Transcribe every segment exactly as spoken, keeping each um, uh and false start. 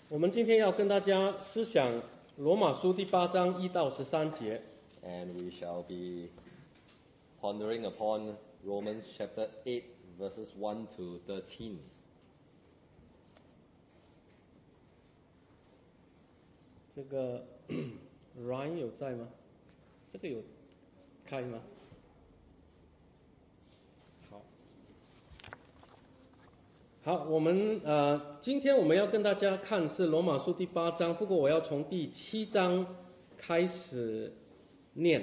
我们今天要跟大家思想罗马书第八章一到十三节。 And we shall be pondering upon Romans chapter eight, verses one to thirteen. 这个 Ryan 有在吗？这个有开吗？好，好，我们呃，今天我们要跟大家看是罗马书第八章，不过我要从第七章开始念。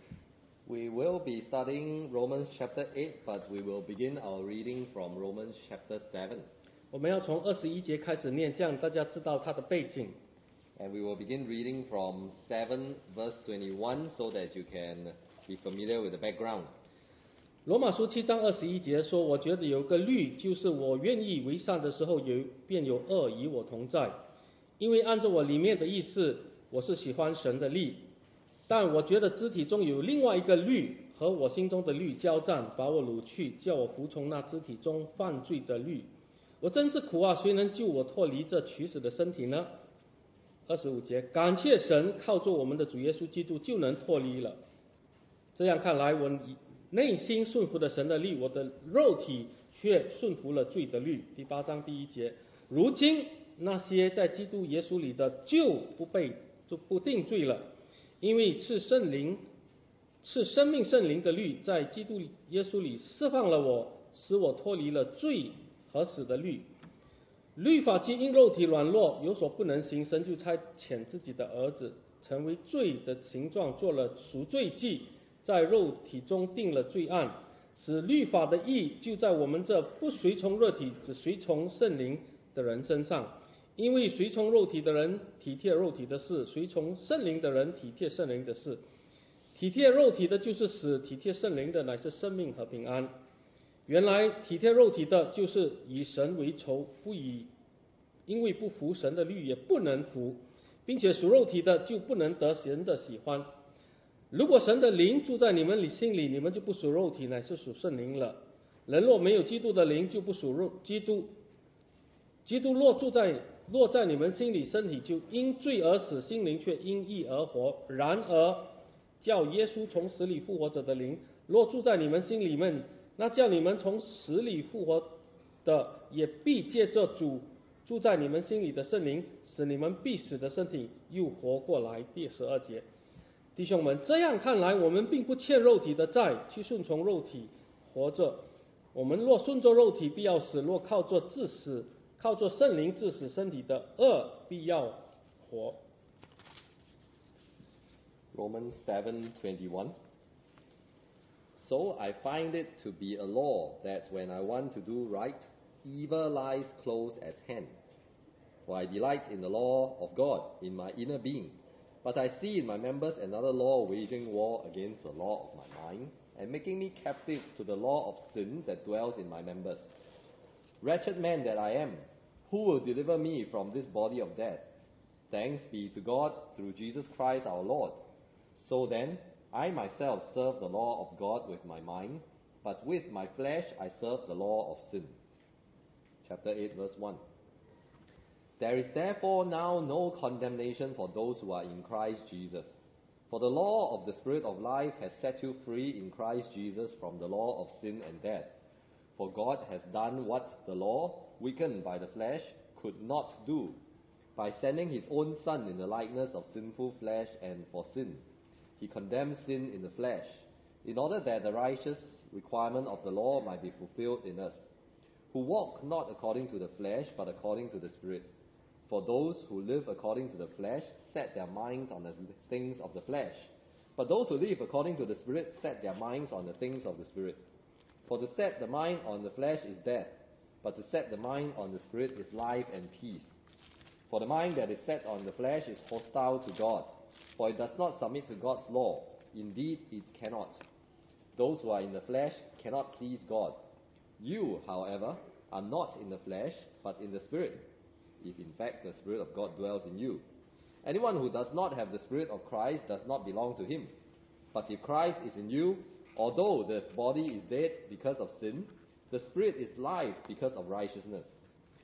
We will be studying Romans chapter eight, but we will begin our reading from Romans chapter seven. 我们要从二十一节开始念，这样大家知道它的背景。 And we will begin reading from seven verse twenty-one so that you can be familiar with the background. 罗马书七章二十一节说，我觉得有个律，就是我愿意为善的时候有便有恶与我同在，因为按照我里面的意思，我是喜欢神的律，但我觉得肢体中有另外一个律和我心中的律交战，把我掳去，叫我服从那肢体中犯罪的律。我真是苦啊，谁能救我脱离这取死的身体呢？二十五节，感谢神，靠着我们的主耶稣基督就能脱离了。这样看来，我内心顺服了神的律，我的肉体却顺服了罪的律。第八章第一节，如今那些在基督耶稣里的就不被就不定罪了，因为是圣灵是生命圣灵的律在基督耶稣里释放了我，使我脱离了罪和死的律。律法既因肉体软弱有所不能行，神就差遣自己的儿子成为罪的形状，做了赎罪祭，在肉体中定了罪案，使律法的义就在我们这不随从肉体只随从圣灵的人身上。因为随从肉体的人体贴肉体的事，随从圣灵的人体贴圣灵的事。体贴肉体的就是死，体贴圣灵的乃是生命和平安。原来体贴肉体的就是以神为仇，不以因为不服神的律也不能服，并且属肉体的就不能得神的喜欢。如果神的灵住在你们心里，你们就不属肉体，乃是属圣灵了。人若没有基督的灵，就不属肉基督。基督若住在落在你们心里，身体就因罪而死，心灵却因义而活。然而叫耶稣从死里复活者的灵若住在你们心里面，那叫你们从死里复活的也必借着主住在你们心里的圣灵，使你们必死的身体又活过来。第十二节，弟兄们，这样看来，我们并不欠肉体的债，去顺从肉体活着。我们若顺着肉体，必要死；若靠着致死，靠着圣灵致死身体的恶，必要活。 Romans seven twenty-one. So I find it to be a law that when I want to do right, evil lies close at hand. For I delight in the law of God in my inner being, but I see in my members another law waging war against the law of my mind, and making me captive to the law of sin that dwells in my members. Wretched man that I am, who will deliver me from this body of death? Thanks be to God through Jesus Christ our Lord. So then, I myself serve the law of God with my mind, but with my flesh I serve the law of sin. Chapter eight, verse one. There is therefore now no condemnation for those who are in Christ Jesus. For the law of the Spirit of life has set you free in Christ Jesus from the law of sin and death. For God has done what the law, weakened by the flesh, could not do, by sending his own Son in the likeness of sinful flesh and for sin. He condemned sin in the flesh, in order that the righteous requirement of the law might be fulfilled in us, who walk not according to the flesh, but according to the Spirit. For those who live according to the flesh set their minds on the things of the flesh, but those who live according to the Spirit set their minds on the things of the Spirit. For to set the mind on the flesh is death, but to set the mind on the Spirit is life and peace. For the mind that is set on the flesh is hostile to God, for it does not submit to God's law. Indeed, it cannot. Those who are in the flesh cannot please God. You, however, are not in the flesh, but in the Spirit, if in fact the Spirit of God dwells in you. Anyone who does not have the Spirit of Christ does not belong to him. But if Christ is in you, although the body is dead because of sin, the Spirit is life because of righteousness.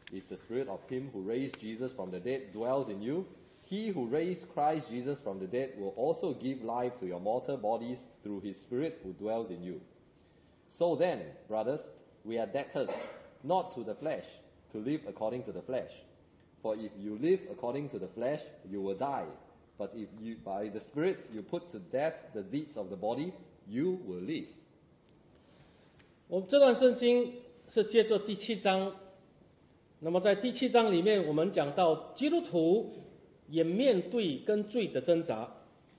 If the Spirit of Him who raised Jesus from the dead dwells in you, He who raised Christ Jesus from the dead will also give life to your mortal bodies through His Spirit who dwells in you. So then, brothers, we are debtors, not to the flesh, to live according to the flesh. For if you live according to the flesh, you will die. But if you, by the Spirit you put to death the deeds of the body, you will live. 我这段圣经是接着第七章，那么在第七章里面，我们讲到基督徒也面对跟罪的挣扎。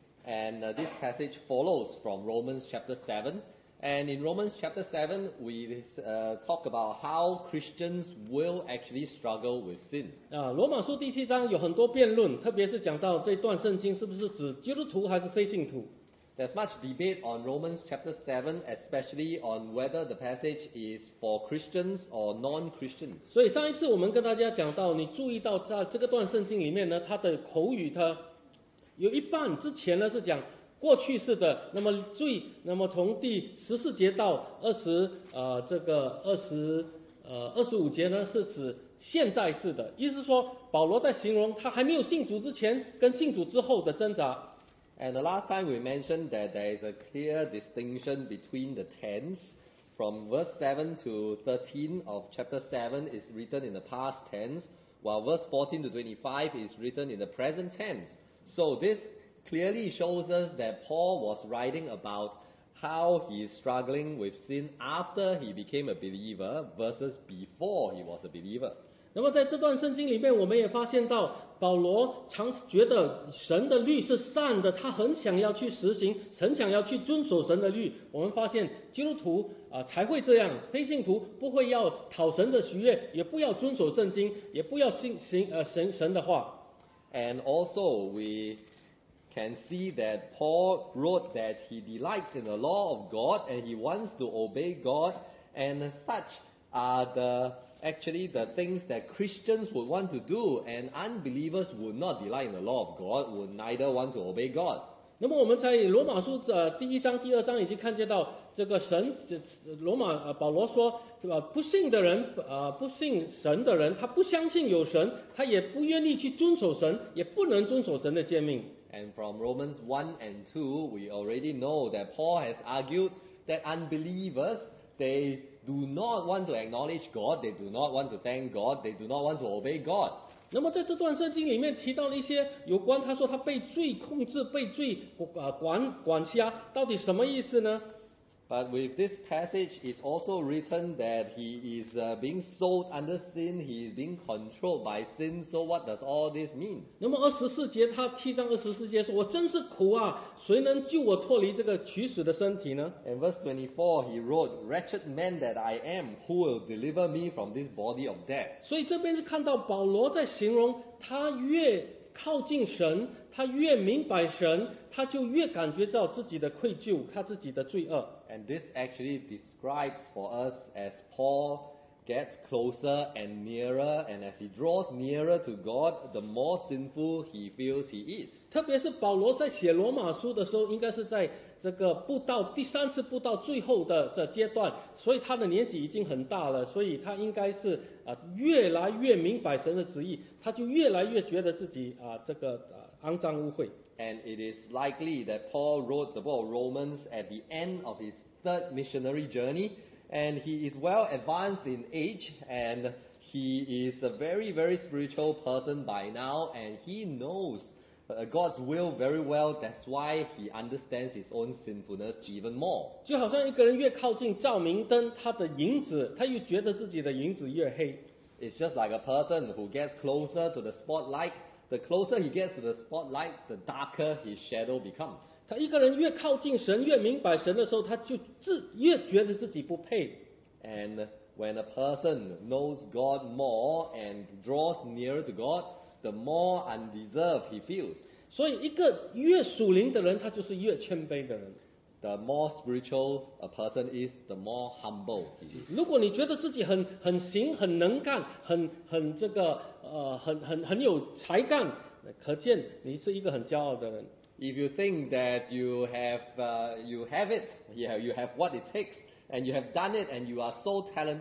And uh, this passage follows from Romans chapter seven. And in Romans chapter seven, we uh, talk about how Christians will actually struggle with sin. 啊，罗马书第七章有很多辩论，特别是讲到这段圣经是不是指基督徒还是非信徒。 There's much debate on Romans chapter seven, especially on whether the passage is for Christians or non-Christians. 所以上一次我们跟大家讲到，你注意到在这个段圣经里面呢，它的口语它有一半之前呢是讲过去式的，那么罪，那么从第十四节到二十呃这个二十呃二十五节呢是指现在式的，意思是说保罗在形容他还没有信主之前跟信主之后的挣扎。 And the last time we mentioned that there is a clear distinction between the tense. From verse seven to thirteen of chapter seven is written in the past tense, while verse fourteen to twenty-five is written in the present tense. So this clearly shows us that Paul was writing about how he is struggling with sin after he became a believer versus before he was a believer. 那么在这段圣经里面，我们也发现到保罗常觉得神的律是善的，他很想要去实行，很想要去遵守神的律。我们发现基督徒啊、呃、才会这样，非信徒不会要讨神的喜悦，也不要遵守圣经，也不要信行呃神神的话。 And also we can see that Paul wrote that he delights in the law of God and he wants to obey God, and such are the actually the things that Christians would want to do, and unbelievers would not delight in the law of God, would neither want to obey God. 那么我们在罗马书呃第一章、第二章已经看见到这个神，罗马呃保罗说，这个不信的人呃不信神的人，他不相信有神，他也不愿意去遵守神，也不能遵守神的诫命。 And from Romans one and two, we already know that Paul has argued that unbelievers, they do not want to acknowledge God, they do not want to thank God, they do not want to obey God. 那么在这段圣经里面提到了一些有关他说他被罪控制、被罪呃管管辖，到底什么意思呢？ But with this passage, it's also written that he is uh, being sold under sin, he is being controlled by sin. So what does all this mean? 那么二十四节，他七章二十四节说：“我真是苦啊，谁能救我脱离这个取死的身体呢？” In verse twenty-four, he wrote, "Wretched man that I am, who will deliver me from this body of death?" 所以这边是看到保罗在形容，他越靠近神，他越明白神，他就越感觉到自己的愧疚，他自己的罪恶。 And this actually describes for us as Paul gets closer and nearer, and as he draws nearer to God, the more sinful he feels he is. 特别是保罗在写罗马书的时候，应该是在这个布道第三次布道最后的这阶段，所以他的年纪已经很大了，所以他应该是啊、呃、越来越明白神的旨意，他就越来越觉得自己啊、呃、这个啊肮脏污秽。 And it is likely that Paul wrote the book of Romans at the end of his third missionary journey, and he is well advanced in age, and he is a very, very spiritual person by now, and he knows uh, God's will very well. That's why he understands his own sinfulness even more. 就好像一个人越靠近照明灯，他的影子，他越觉得自己的影子越黑。 It's just like a person who gets closer to the spotlight. The closer he gets to the spotlight, the darker his shadow becomes. 他一个人越靠近神，越明白神的时候，他就自越觉得自己不配。 And when a person knows God more and draws nearer to God, the more undeserved he feels. 所以，一个越属灵的人，他就是越谦卑的人。 The more spiritual a person is, the more humble he is. 如果你觉得自己很很行、很能干、很很这个呃很很很有才干，可见你是一个很骄傲的人。 If you think that you have uh, you have it, you have, you have what it takes, and you have done it, and you are so talented,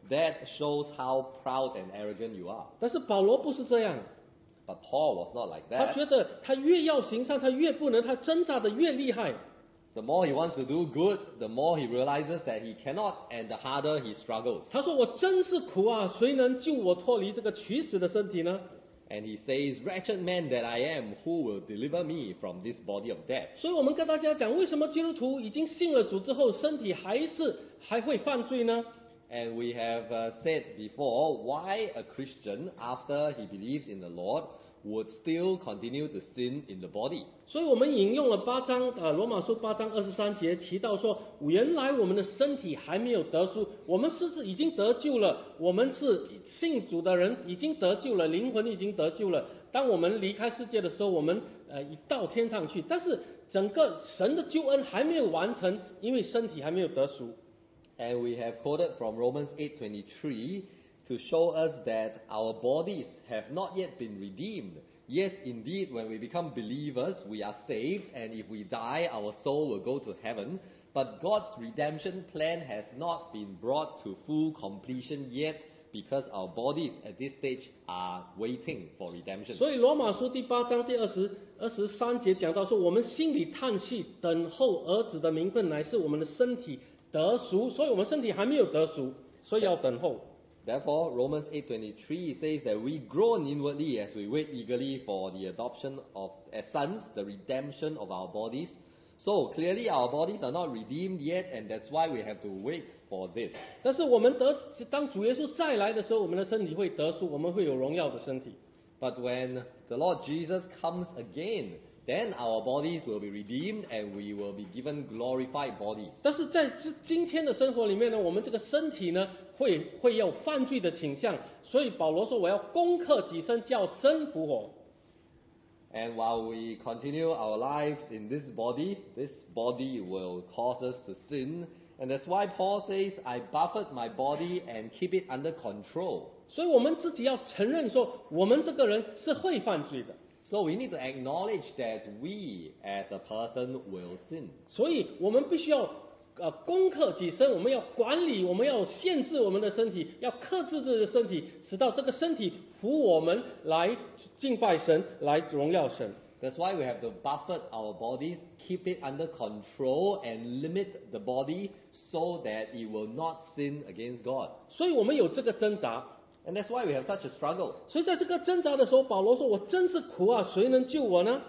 that shows how proud and arrogant you are. 但是保罗不是这样， But Paul was not like 他 that. 觉得他越要行善，他越不能，他挣扎的越厉害。 The more he wants to do good, the more he realizes that he cannot, and the harder he struggles. 他说：“我真是苦啊，谁能救我脱离这个取死的身体呢？” And he says, "Wretched man that I am, who will deliver me from this body of death?" 所以我们跟大家讲，为什么基督徒已经信了主之后，身体还是还会犯罪呢？ And we have uh, said before, why a Christian, after he believes in the Lord, would still continue to sin in the body. 所以我们引用了八章，呃，罗马书八章二十三节提到说，原来我们的身体还没有得赎，我们是是已经得救了，我们是信主的人已经得救了，灵魂已经得救了。当我们离开世界的时候，我们呃一到天上去，但是整个神的救恩还没有完成，因为身体还没有得赎。 And we have quoted from Romans eight twenty-three to show us that our bodies have not yet been redeemed. Yes, indeed, when we become believers, we are saved, and if we die, our soul will go to heaven. But God's redemption plan has not been brought to full completion yet, because our bodies at this stage are waiting for redemption. 所以罗马书第八章第二十二十三节讲到说，我们心里叹息，等候儿子的名分，乃是我们的身体得赎。所以我们身体还没有得赎，所以要等候。 Therefore, Romans eight twenty-three says that we groan inwardly as we wait eagerly for the adoption of as sons, the redemption of our bodies. So clearly our bodies are not redeemed yet, and that's why we have to wait for this. 但是我们得当主耶稣再来的时候，我们的身体会得赎，我们会有荣耀的身体。 But when the Lord Jesus comes again, then our bodies will be redeemed and we will be given glorified bodies. 但是在今今天的生活里面呢，我们这个身体呢，会会有犯罪的倾向，所以保罗说我要攻克己身，叫身复活。 And while we continue our lives in this body, this body will cause us to sin. And that's why Paul says, I buffet my body and keep it under control. 所以我们自己要承认说，我们这个人是会犯罪的。 So we need to acknowledge that we as a person will sin. 所以我们必须要呃攻克己身，我们要管理，我们要限制我们的身体，要克制自己的身体，使到这个身体服我们来敬拜神，来荣耀神。 That's why we have to buffet our bodies, keep it under control, and limit the body so that it will not sin against God. 所以我们有这个挣扎。 And that's why we have such a struggle. 所以在这个挣扎的时候，保罗说：“我真是苦啊，谁能救我呢？”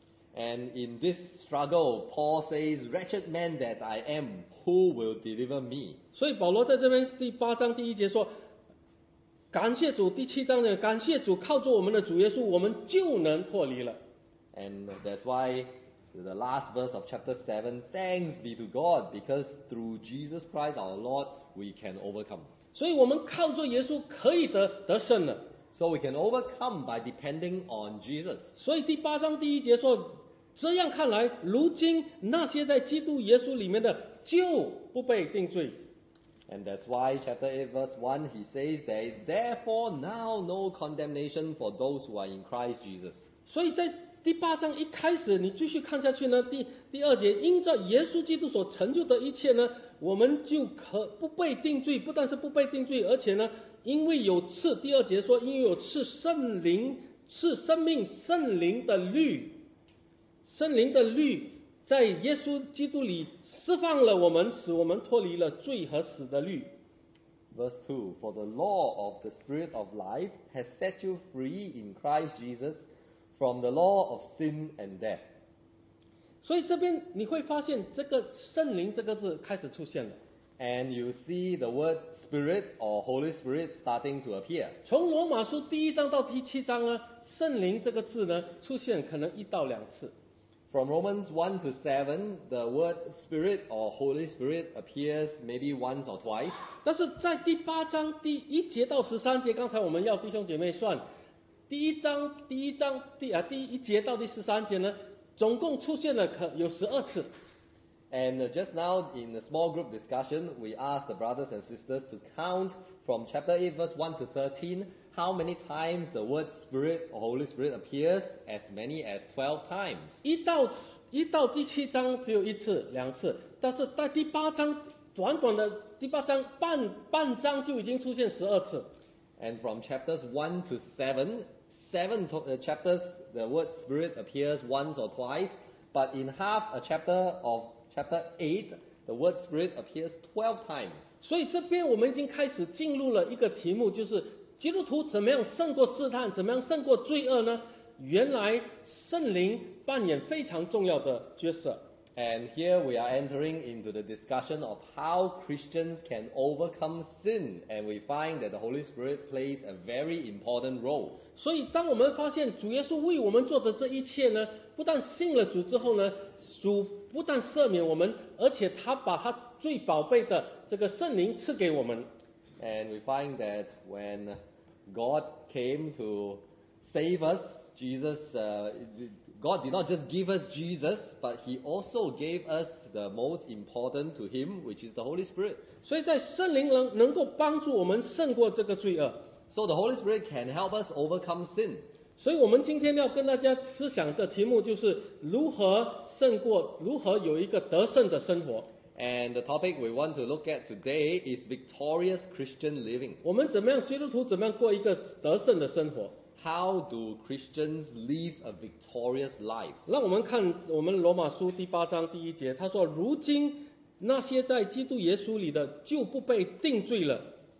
And in this struggle, Paul says, "Wretched man that I am, who will deliver me?" 所以保罗在这边第八章第一节说：“感谢主。”第七章呢，感谢主，靠着我们的主耶稣，我们就能脱离了。 And that's why the last verse of chapter seven, thanks be to God, because through Jesus Christ our Lord, we can overcome. 所以我们靠着耶稣可以得得胜了。 So we can overcome by depending on Jesus. 所以第八章第一节说：“这样看来，如今那些在基督耶稣里面的，就不被定罪。” And that's why chapter eight verse one, he says, "There is therefore now no condemnation for those who are in Christ Jesus." 所以在第八章一开始，你继续看下去呢，第第二节，因着耶稣基督所成就的一切呢，我们就可不被定罪，不但是不被定罪，而且呢，因为有赐，第二节说，因为有赐圣灵，赐生命圣灵的律，圣灵的律在耶稣基督里释放了我们，使我们脱离了罪和死的律。 Verse two, "For the law of the Spirit of life has set you free in Christ Jesus from the law of sin and death." 所以这边你会发现，这个圣灵这个字开始出现了。 And you see the word Spirit or Holy Spirit starting to appear. 从罗马书第一章到第七章呢，圣灵这个字呢出现可能一到两次。 From Romans one to seven, the word Spirit or Holy Spirit appears maybe once or twice. 但是在第八章第一节到十三节，刚才我们要弟兄姐妹算，第一章第一章第啊第一节到第十三节呢，总共出现了可有十二次。 And just now in the small group discussion, we asked the brothers and sisters to count from chapter eight verse one to thirteen how many times the word Spirit or Holy Spirit appears, as many as twelve times. 一到一到第七章只有一次两次，但是在第八章短短的第八章半半章就已经出现十二次。 And from chapters one to seven, seven to, uh, chapters, the word Spirit appears once or twice, but in half a chapter of chapter eight, the word Spirit appears twelve times. 所以这边我们已经开始进入了一个题目，就是基督徒怎么样胜过试探，怎么样胜过罪恶呢？原来圣灵扮演非常重要的角色。 And here we are entering into the discussion of how Christians can overcome sin, and we find that the Holy Spirit plays a very important role. 所以当我们发现主耶稣为我们做的这一切呢，不但信了主之后呢，主不但赦免我们，而且他把他最宝贝的这个圣灵赐给我们。 And we find that when God came to save us, Jesus, uh, God did not just give us Jesus, but He also gave us the most important to Him, which is the Holy Spirit. 所以在圣灵能能够帮助我们胜过这个罪恶。 So the Holy Spirit can help us overcome sin. 所以我们今天要跟大家思想的题目就是如何胜过，如何有一个得胜的生活。 And the topic we want to look at today is victorious Christian living. 我们怎么样基督徒怎么样过一个得胜的生活？ How do Christians live a victorious life? 让我们看我们罗马书第八章第一节，他说：“如今那些在基督耶稣里的，就不被定罪了。”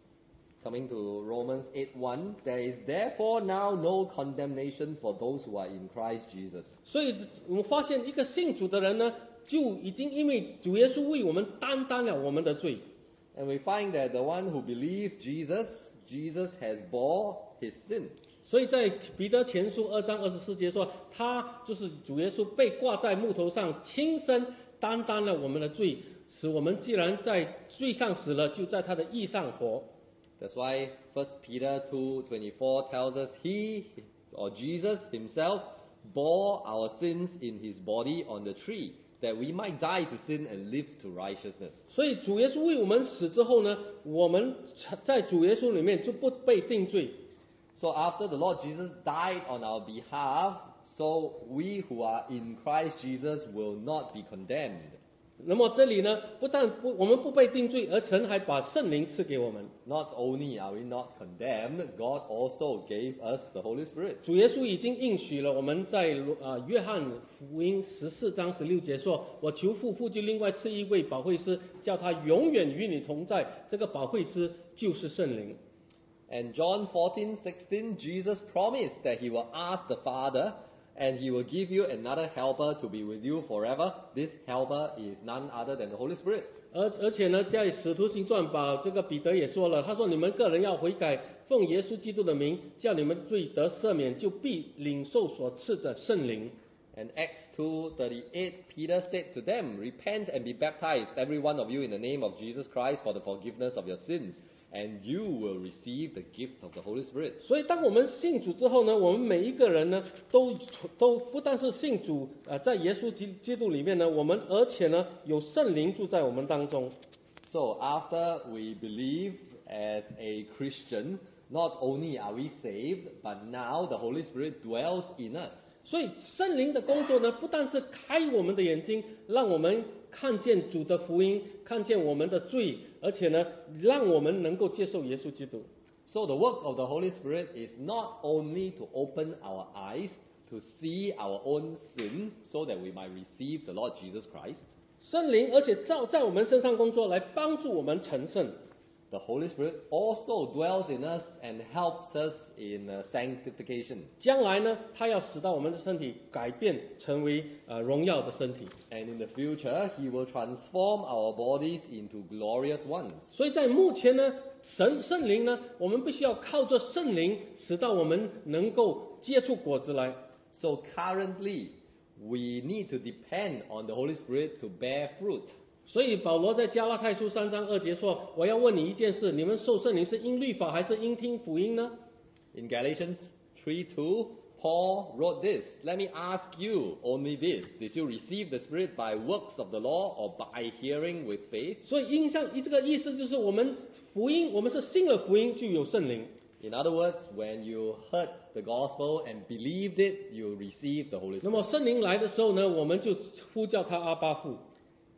Coming to Romans eight one, there is therefore now no condemnation for those who are in Christ Jesus. 所以我们发现，一个信主的人呢，就已经因为主耶稣为我们担当了我们的罪。 And we find that the one who believes Jesus, Jesus has bore his sin. 所以在彼得前书二章二十四节说，他就是主耶稣被挂在木头上，亲身担当了我们的罪，使我们既然在罪上死了，就在他的义上活。 That's why First Peter two twenty-four tells us he, or Jesus himself, bore our sins in his body on the tree, that we might die to sin and live to righteousness. 所以主耶稣为我们死之后呢，我们在主耶稣里面就不被定罪。 So after the Lord Jesus died on our behalf, so we who are in Christ Jesus will not be condemned. 那么这里呢，不但不我们不被定罪，而神还把圣灵赐给我们。 Not only are we not condemned, God also gave us the Holy Spirit. 主耶稣已经应许了我们在呃约翰福音十四章十六节说：“我求父，父就另外赐一位保惠师，叫他永远与你同在。”这个保惠师就是圣灵。 And John fourteen sixteen, Jesus promised that he will ask the Father, and he will give you another helper to be with you forever. This helper is none other than the Holy Spirit. 而而且呢，在使徒行传把这个彼得也说了，他说：“你们个人要悔改，奉耶稣基督的名，叫你们罪得赦免，就必领受所赐的圣灵。” And Acts two thirty-eight, Peter said to them, Repent and be baptized, every one of you, in the name of Jesus Christ for the forgiveness of your sins, and you will receive the gift of the Holy Spirit. 所以，当我们信主之后呢，我们每一个人呢，都都不但是信主，呃，在耶稣基基督里面呢，我们而且呢，有圣灵住在我们当中。 So after we believe as a Christian, not only are we saved, but now the Holy Spirit dwells in us. 所以，圣灵的工作呢，不但是开我们的眼睛，让我们看见主的福音，看见我们的罪，而且呢，让我们能够接受耶稣基督。 So the work of the Holy Spirit is not only to open our eyes to see our own sin so that we might receive the Lord Jesus Christ. 圣灵，而且在在我们身上工作，来帮助我们成圣。 The Holy Spirit also dwells in us and helps us in uh, sanctification. 将来呢，他要使到我们的身体改变，成为呃荣耀的身体。 And in the future, He will transform our bodies into glorious ones. 所以在目前呢，神圣灵呢，我们必须要靠着圣灵，使到我们能够结出果子来。 So currently, we need to depend on the Holy Spirit to bear fruit. 所以保罗在加拉太书三章二节说：“我要问你一件事，你们受圣灵是因律法还是因听福音呢？” In Galatians three two, Paul wrote this, Let me ask you only this, did you receive the Spirit by works of the law or by hearing with faith? 所以印象这个意思就是我们福音，我们是信了福音就有圣灵。 In other words, when you heard the gospel and believed it, you received the Holy 那 Spirit. 么圣灵来的时候呢，我们就呼叫他阿巴父。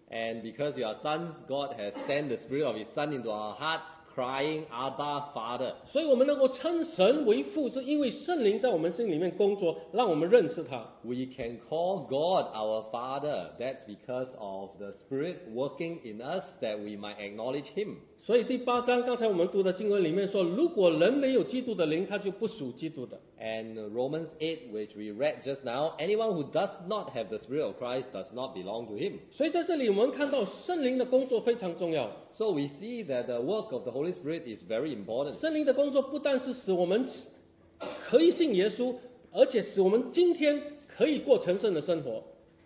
And because you are sons, God has sent the Spirit of His Son into our hearts, crying, Abba, Father. 所以我们能够称神为父，是因为圣灵在我们心里面工作，让我们认识他。 We can call God our Father. That's because of the Spirit working in us that we might acknowledge Him. 所以第八章刚才我们读的经文里面说，如果人没有基督的灵，他就不属基督的。 And Romans eight, which we read just now, anyone who does not have the Spirit of Christ does not belong to Him. 所以在这里我们看到圣灵的工作非常重要。 So we see that the work of the Holy Spirit is very important. 圣灵的工作不但是使我们可以信耶稣，而且使我们今天可以过成圣的生活。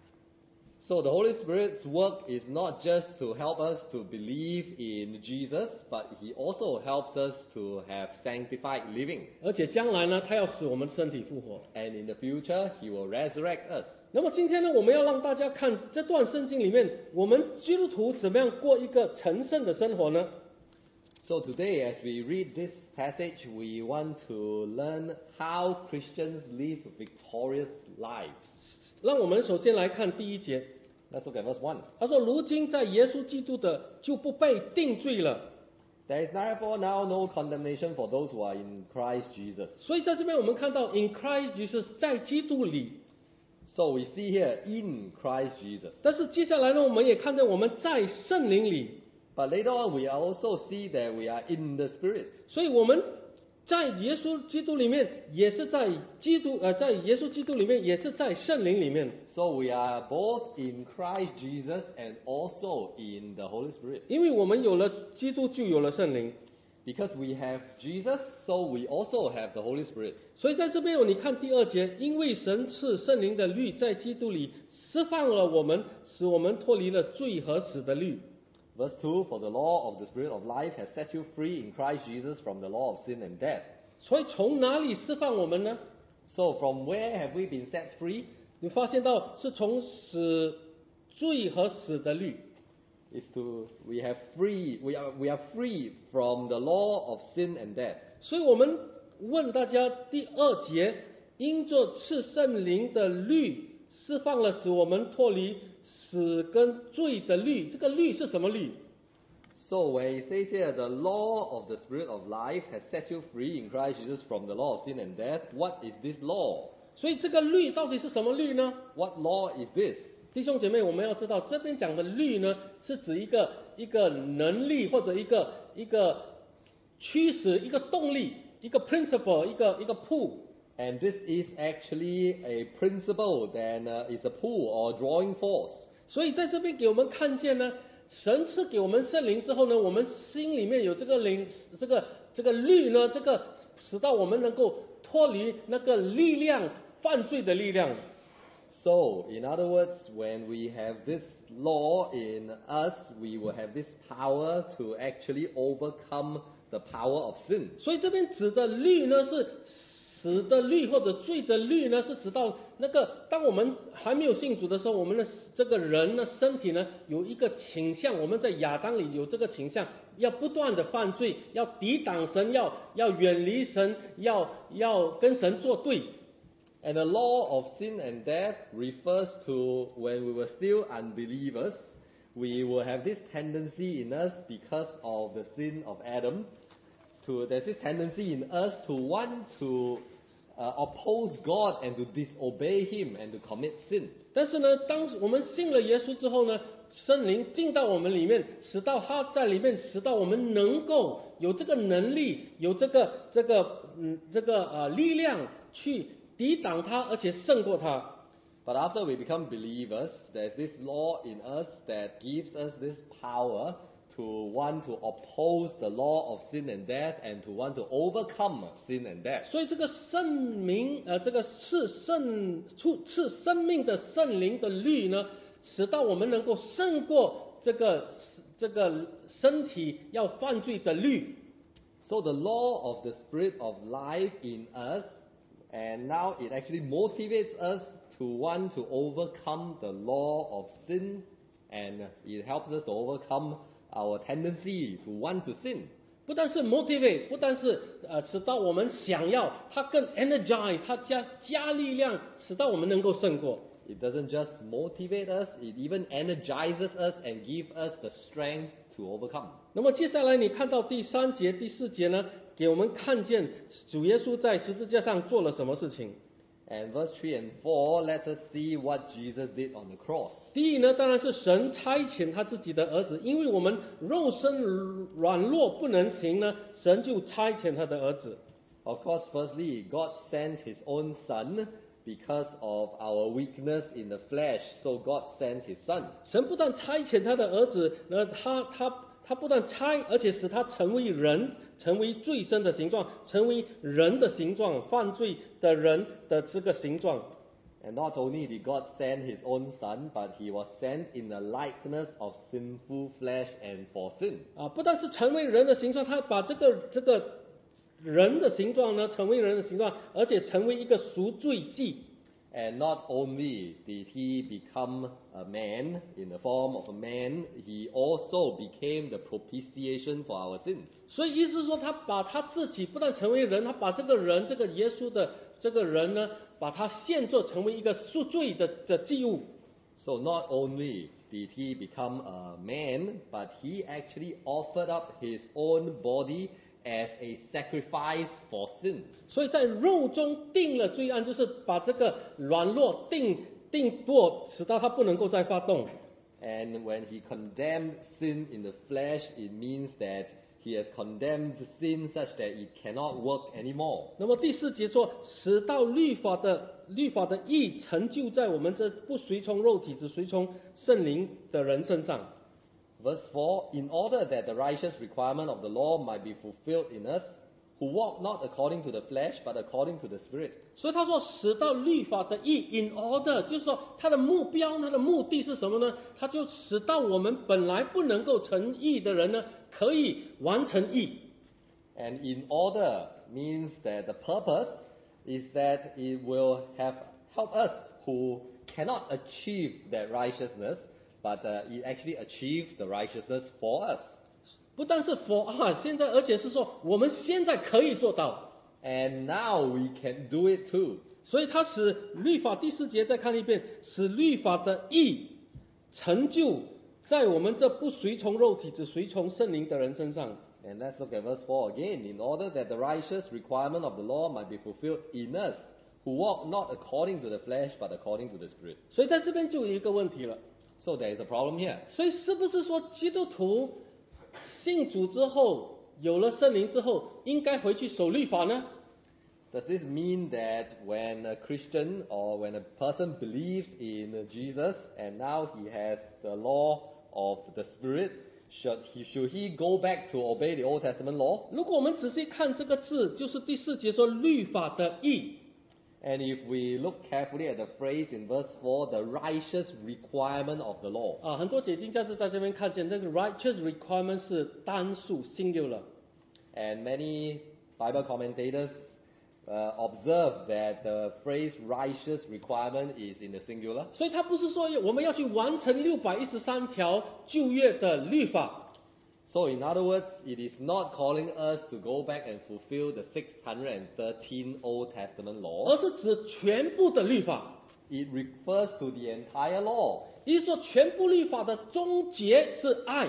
So the Holy Spirit's work is not just to help us to believe in Jesus, but He also helps us to have sanctified living. 而且将来呢，他要使我们身体复活。 And in the future, He will resurrect us. 那么今天呢，我们要让大家看这段圣经里面，我们基督徒怎么样过一个成圣的生活呢？ So today, as we read this passage, we want to learn how Christians live victorious lives. 让我们首先来看第一节， Let's look at verse one. 他说：“如今在耶稣基督的就不被定罪了。” There is therefore now no condemnation for those who are in Christ Jesus. 所以在这边我们看到 in Christ 就是在基督里， So we see here in Christ Jesus. 但是接下来呢，我们也看到我们在圣灵里， But later on, we also see that we are in the Spirit. 所以我们在耶稣基督里面，也是在基督呃，在耶稣基督里面，也是在圣灵里面。 So we are both in Christ Jesus and also in the Holy Spirit. 因为我们有了基督，就有了圣灵。 Because we have Jesus, so we also have the Holy Spirit. 所以在这边，你看第二节，因为神赐圣灵的律在基督里释放了我们，使我们脱离了罪和死的律。 Verse two, for the law of the Spirit of life has set you free in Christ Jesus from the law of sin and death. 所以从哪里释放我们呢？ So from where have we been set free? 你发现到是从死、罪和死的律。 Is to we have free we are we are free from the law of sin and death. 所以我们问大家，第二节，因着赐圣灵的律释放了，使我们脱离死跟罪的律。这个律是什么律？ So where it says here, the law of the Spirit of life has set you free in Christ Jesus from the law of sin and death. What is this law? 所以这个律到底是什么律呢？ What law is this? 弟兄姐妹，我们要知道，这边讲的律呢，是指一个一个能力或者一个一个驱使、一个动力、一个 principle、一个一个 pull。 And this is actually a principle, then uh, is a pull or drawing force. 所以在这边给我们看见呢，神赐给我们圣灵之后呢，我们心里面有这个灵，这个这个律呢，这个使到我们能够脱离那个力量，犯罪的力量。 So, in other words, when we have this law in us, we will have this power to actually overcome the power of sin. 所以这边指的律呢，是死的律或者罪的律呢，是指到那个当我们还没有信主的时候，我们的这个人呢，身体呢有一个倾向，我们在亚当里有这个倾向，要不断的犯罪，要抵挡神，要要远离神，要要跟神作对。 And the law of sin and death refers to when we were still unbelievers, we will have this tendency in us because of the sin of Adam. To, there's this tendency in us to want to uh, oppose God and to disobey Him and to commit sin. 但是呢，当我们信了耶稣之后呢，圣灵进到我们里面，使到他在里面，使到我们能够有这个能力，有这个这个嗯这个呃力量去抵挡他，而且胜过他。 But after we become believers, there's this law in us that gives us this power to want to oppose the law of sin and death and to want to overcome sin and death. 所以这个圣明呃，这个赐圣出赐生命的圣灵的律呢，使到我们能够胜过这个这个身体要犯罪的律。 So the law of the Spirit of life in us, and now it actually motivates us to want to overcome the law of sin, and it helps us to overcome our tendency to want to sin. 不但是 motivate， 不但是呃使到我们想要，它更 energize， 它加加力量，使到我们能够胜过。 it doesn't just motivate us, it even energizes us and gives us the strength to overcome. 那么接下来你看到第三节、第四节呢，给我们看见主耶稣在十字架上做了什么事情。 And verse three and four, let us see what Jesus did on the cross. 第一呢，当然是神差遣他自己的儿子，因为我们肉身软弱不能行呢，神就差遣他的儿子。 Of course, firstly, God sent His own Son because of our weakness in the flesh. So God sent His Son. 神不但差遣他的儿子，那他他他不但差，而且使他成为人，成为罪身的形状，成为人的形状，犯罪的人的这个形状。 And not only did God send His own Son, but He was sent in the likeness of sinful flesh and for sin. 啊，不但是成为人的形状，他把这个这个人的形状呢，成为人的形状，而且成为一个赎罪祭。 And not only did He become a man in the form of a man, He also became the propitiation for our sins. 所以意思是说，他把他自己不但成为人，他把这个人，这个耶稣的这个人呢，把他献作成为一个赎罪的的祭物。 So not only did He become a man, but He actually offered up His own body as a sacrifice for sin. 所以在肉中定了罪案，就是把这个软弱定定堕，使到他不能够再发动。 And when He condemned sin in the flesh, it means that He has condemned sin such that it cannot work anymore. 那么第四节说，使到律法的律法的义成就在我们这不随从肉体，只随从圣灵的人身上。 Verse four, in order that the righteous requirement of the law might be fulfilled in us, who walk not according to the flesh, but according to the Spirit. 所以他说，使到律法的义 in order， 就是说他的目标，他的目的是什么呢？他就使到我们本来不能够成义的人呢，可以完成义。 And in order means that the purpose is that it will have help us who cannot achieve that righteousness, but uh, it actually achieves the righteousness for us. 不但是 for us， 现在而且是说我们现在可以做到。 And now we can do it too. 所以他使律法第四节再看一遍，使律法的义成就在我们这不随从肉体，只随从圣灵的人身上。 And let's look at verse four again. In order that the righteous requirement of the law might be fulfilled in us, who walk not according to the flesh, but according to the Spirit. 所以在这边就有一个问题了。 So there is a problem here. 所以是不是说基督徒信主之后，有了圣灵之后，应该回去守律法呢？ Does this mean that when a Christian or when a person believes in Jesus and now he has the law of the Spirit, should he, should he go back to obey the Old Testament law? 如果我们仔细看这个字，就是第四节说律法的义。 And if we look carefully at the phrase in verse four, the righteous requirement of the law. 啊，很多解经家是在这边看见这个 righteous requirement 是单数 singular。 And many Bible commentators uh, observe that the phrase righteous requirement is in the singular. 所以他不是说我们要去完成六百一十三条旧约的律法。 So in other words, it is not calling us to go back and fulfill the six hundred thirteen Old Testament 而 laws. 是指全部的律法。 It refers to the entire law. 也就是说，全部律法的终结是爱。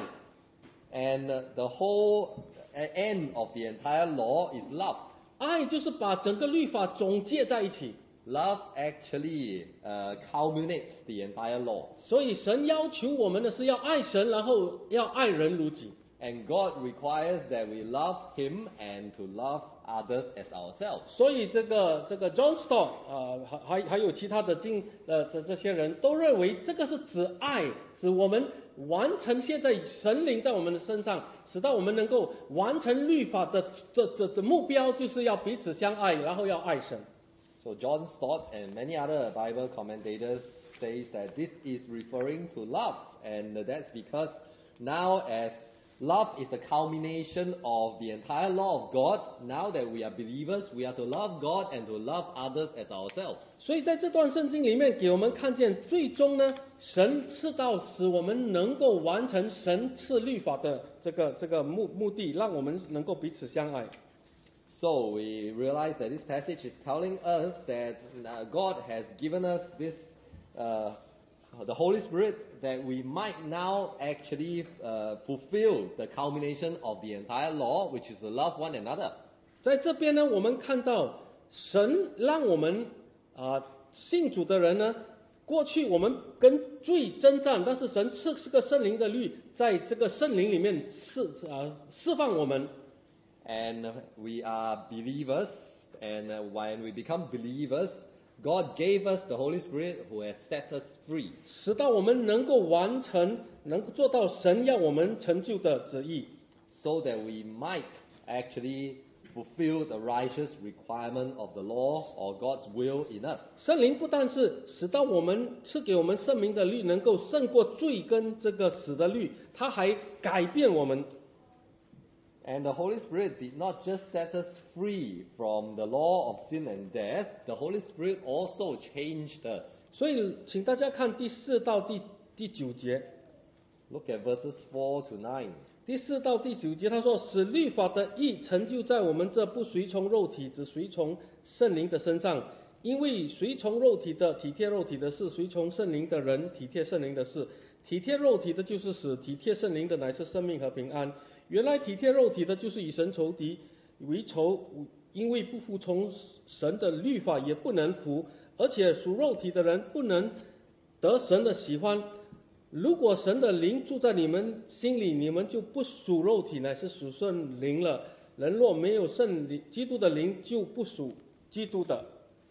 And uh, the whole uh, end of the entire law is love. 爱就是把整个律法总结在一起。 Love actually uh, culminates the entire law. 所以神要求我们的是要爱神，然后要爱人如己。 And God requires that we love Him and to love others as ourselves. 所以这个这个 John Stott 啊、还还还有其他的经呃的这些人都认为这个是指爱，指我们完成现在神灵在我们的身上，使到我们能够完成律法的这这这目标，就是要彼此相爱，然后要爱神。 So John Stott and many other Bible commentators says that this is referring to love, and that's because now as love is the culmination of the entire law of God, now that we are believers, we are to love God and to love others as ourselves. 所以在这段圣经里面，给我们看见，最终呢，神赐到使我们能够完成神赐律法的这个这个目目的，让我们能够彼此相爱。 So we realize that this passage is telling us that uh, God has given us this uh, the Holy Spirit that we might now actually uh, fulfill the culmination of the entire law, which is to love one another. 在这边呢，我们看到神让我们啊、信主的人呢，过去我们跟罪征战，但是神赐这个圣灵的律，在这个圣灵里面释啊、释放我们。 And we are believers, and uh, when we become believers, God gave us the Holy Spirit who has set us free. 使到我们能够完成，能够做到神要我们成就的旨意。 So that we might actually fulfill the righteous requirement of the law or God's will in us. 圣灵不但是使到我们赐给我们圣灵的律能够胜过罪跟这个死的律，它还改变我们。 And the Holy Spirit did not just set us free from the law of sin and death, the Holy Spirit also changed us. 所以，请大家看第四到第第九节。 Look at verses four to nine. 第四到第九节，他说：“使律法的义成就在我们这不随从肉体，只随从圣灵的身上。因为随从肉体的体贴肉体的事，随从圣灵的人体贴圣灵的事。体贴肉体的就是死，体贴圣灵的乃是生命和平安。原来体贴肉体的就是与神仇敌，为仇，因为不服从神的律法，也不能服，而且属肉体的人不能得神的喜欢。如果神的灵住在你们心里，你们就不属肉体，乃是属圣灵了。人若没有圣灵，基督的灵就不属基督的。”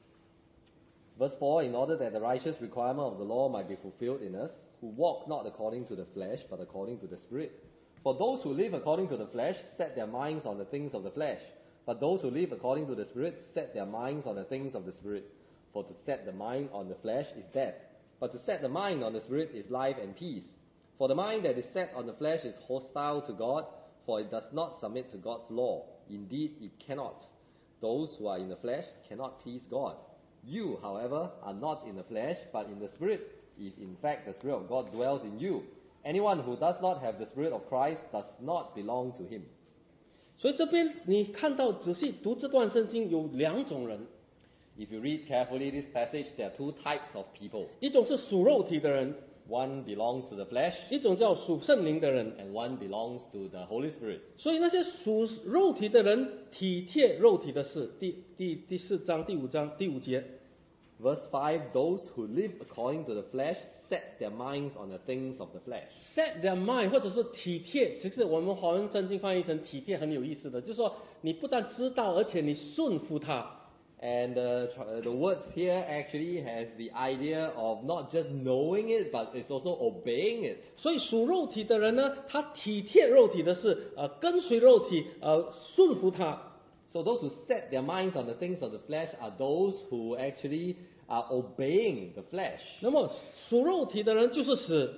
Verse four, in order that the righteous requirement of the law might be fulfilled in us, who walk not according to the flesh, but according to the Spirit. For those who live according to the flesh set their minds on the things of the flesh, but those who live according to the Spirit set their minds on the things of the Spirit. For to set the mind on the flesh is death, but to set the mind on the Spirit is life and peace. For the mind that is set on the flesh is hostile to God, for it does not submit to God's law. Indeed, it cannot. Those who are in the flesh cannot please God. You, however, are not in the flesh, but in the Spirit, if in fact the Spirit of God dwells in you. Anyone who does not have the Spirit of Christ does not belong to him. 所以这边你看到仔细读这段圣经，有两种人， If you read carefully this passage, there are two types of people. 一种是属肉体的人， One belongs to the flesh, 一种叫属圣灵的人。 and one belongs to the Holy Spirit. 所以那些属肉体的人体贴肉体的事，第第第四章第五章第五节。 Verse five, those who live according to the flesh set their minds on the things of the flesh. Set their mind 或者是体贴，其实我们华文圣经翻译成体贴很有意思的，就是说你不但知道，而且你顺服他。 And uh, tr- uh, the words here actually has the idea of not just knowing it, but it's also obeying it. 所以属肉体的人呢，他体贴肉体的事，呃，跟随肉体，呃，顺服他。 So those who set their minds on the things of the flesh are those who actually are obeying the flesh. 那么属肉体的人就是死，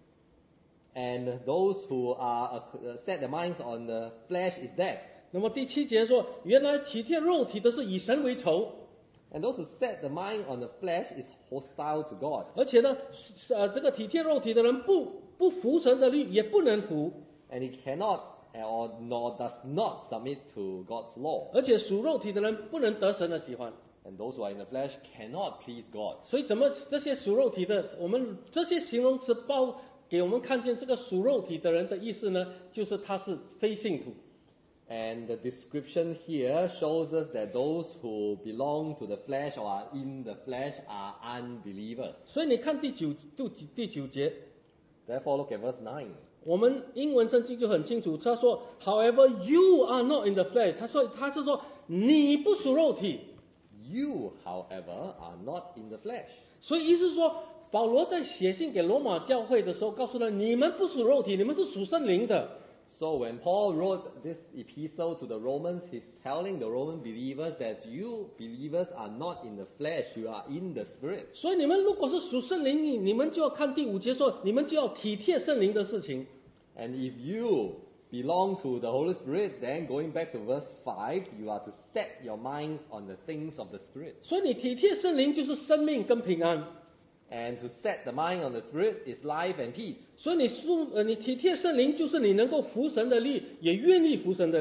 And those who are uh, set their minds on the flesh is death. 那么第七节说，原来体贴肉体的是以神为仇， And those who set the mind on the flesh is hostile to God. 而且呢，呃，这个体贴肉体的人不不服神的律，也不能服， And he cannot or nor does not submit to God's law. 而且属肉体的人不能得神的喜欢。 And those who are in the flesh cannot please God. 所以怎么这些属肉体的，我们这些形容词包给我们看见这个属肉体的人的意思呢，就是他是非信徒。 And the description here shows us that those who belong to the flesh or are in the flesh are unbelievers. 所以你看第九第九第九节， Therefore, look at verse nine. 我们英文圣经就很清楚，他说 ，However you are not in the flesh，他说他是说你不属肉体， You, however, are not in the flesh. 所以意思是说，保罗在写信给罗马教会的时候，告诉他你们不属肉体，你们是属圣灵的。 So when Paul wrote this epistle to the Romans, he's telling the Roman believers that you believers are not in the flesh, you are in the Spirit. 所以你们如果是属圣灵，你你们就要看第五节说，你们就要体贴圣灵的事情。 And if you belong to the Holy Spirit, then going back to verse five, you are to set your minds on the things of the Spirit. 所以你体贴圣灵就是生命跟平安。 And to set the mind on the Spirit is life and peace. 所以你属呃你体贴圣灵，就是你能够服神的律，也愿意服神的律。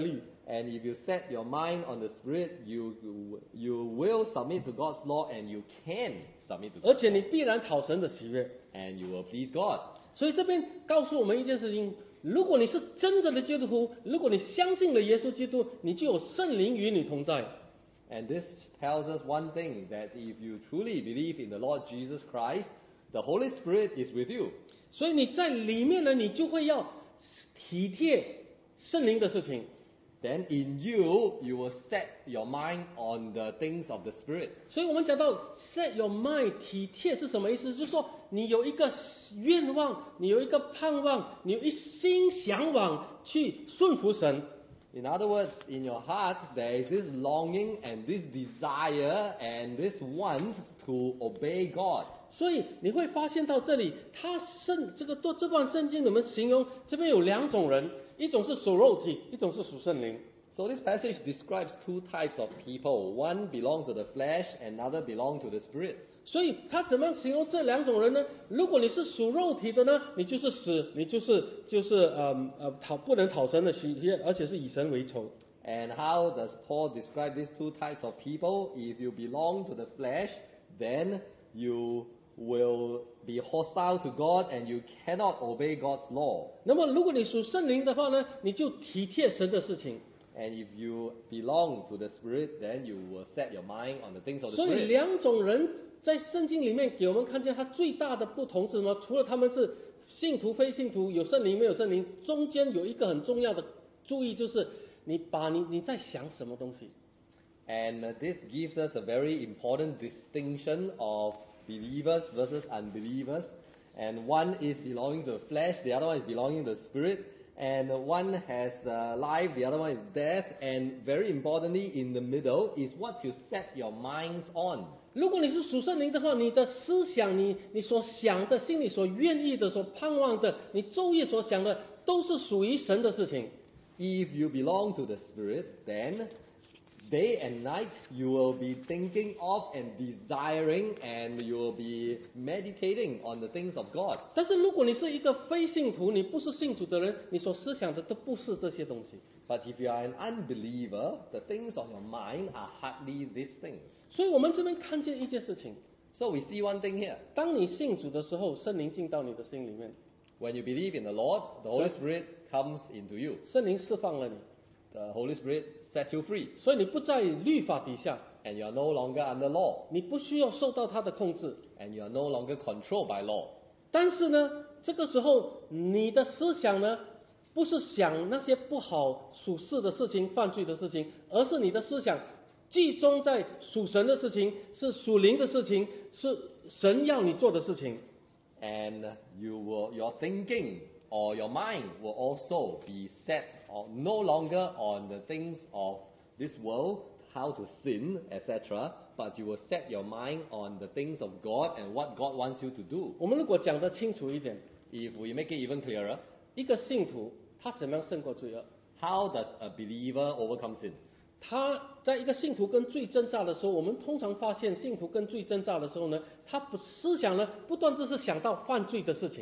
And if you set your mind on the Spirit, you, you, you will submit to God's law and you can submit to 而 God's 且 law. 你必然讨神的喜悦。 And you will please God. 所以这边告诉我们一件事情：如果你是真正的基督徒，如果你相信了耶稣基督，你就有圣灵与你同在。 And this tells us one thing, that if you truly believe in the Lord Jesus Christ, the Holy Spirit is with you. 所以你在里面呢，你就会要体贴圣灵的事情。 Then in you, you will set your mind on the things of the Spirit. 所以我们讲到 set your mind 体贴是什么意思？就是说你有一个愿望，你有一个盼望，你有一心向往去顺服神。 In other words, in your heart, there is this longing and this desire and this want to obey God. 所以你会发现到这里，他圣这个这这段圣经里面形容这边有两种人，一种是属肉体，一种是属圣灵。 So this passage describes two types of people. One belongs to the flesh, another belongs to the Spirit. 所以他怎么样形容这两种人呢？如果你是属肉体的呢，你就是死，你就是就是呃呃讨不能讨神的喜悦，而且是以神为仇。 And how does Paul describe these two types of people? If you belong to the flesh, then you will be hostile to God and you cannot obey God's law. 那么如果你属圣灵的话呢，你就体贴神的事情。 And if you belong to the Spirit, then you will set your mind on the things of the 所以 Spirit. 两种人在圣经里面给我们看见，他最大的不同是什么？除了他们是信徒、非信徒，有圣灵没有圣灵，中间有一个很重要的注意，就是你把你你在想什么东西。 And uh, this gives us a very important distinction of believers versus unbelievers. And one is belonging to the flesh, the other one is belonging to the Spirit. And one has uh, life, the other one is death. And very importantly, in the middle is what you set your minds on. 如果你是属圣灵的话，你的思想，你你所想的，心里所愿意的，所盼望的，你昼夜所想的，都是属于神的事情。 If you belong to the Spirit, then day and night you will be thinking of and desiring and you will be meditating on the things of God. 但是如果你是一个非信徒，你不是信徒的人，你所思想的都不是这些东西。 But if you are an unbeliever, the things of your mind are hardly these things. 所以我们这边看见一件事情： So we see one thing here. 当你信主的时候，圣灵进到你的心里面， When you believe in the Lord, the Holy Spirit comes into you. 圣灵释放了你， The Holy Spirit sets you free. 所以你不在律法底下， And you are no longer under law. 你不需要受到他的控制。 And you are no longer controlled by law. 但是呢，这个时候你的思想呢，不是想那些不好属世的事情、犯罪的事情，而是你的思想集中在属神的事情，是属灵的事情，是神要你做的事情。 And you will, your thinking or your mind will also be set on, no longer on the things of this world, how to sin, et cetera, but you will set your mind on the things of God and what God wants you to do. 我们如果讲得清楚一点， If we make it even clearer, 一个信徒他怎么样胜过罪恶？ how does a believer overcome sin? 他在一个信徒跟罪挣扎的时候，我们通常发现信徒跟罪挣扎的时候呢，他不思想呢不断就是想到犯罪的事情。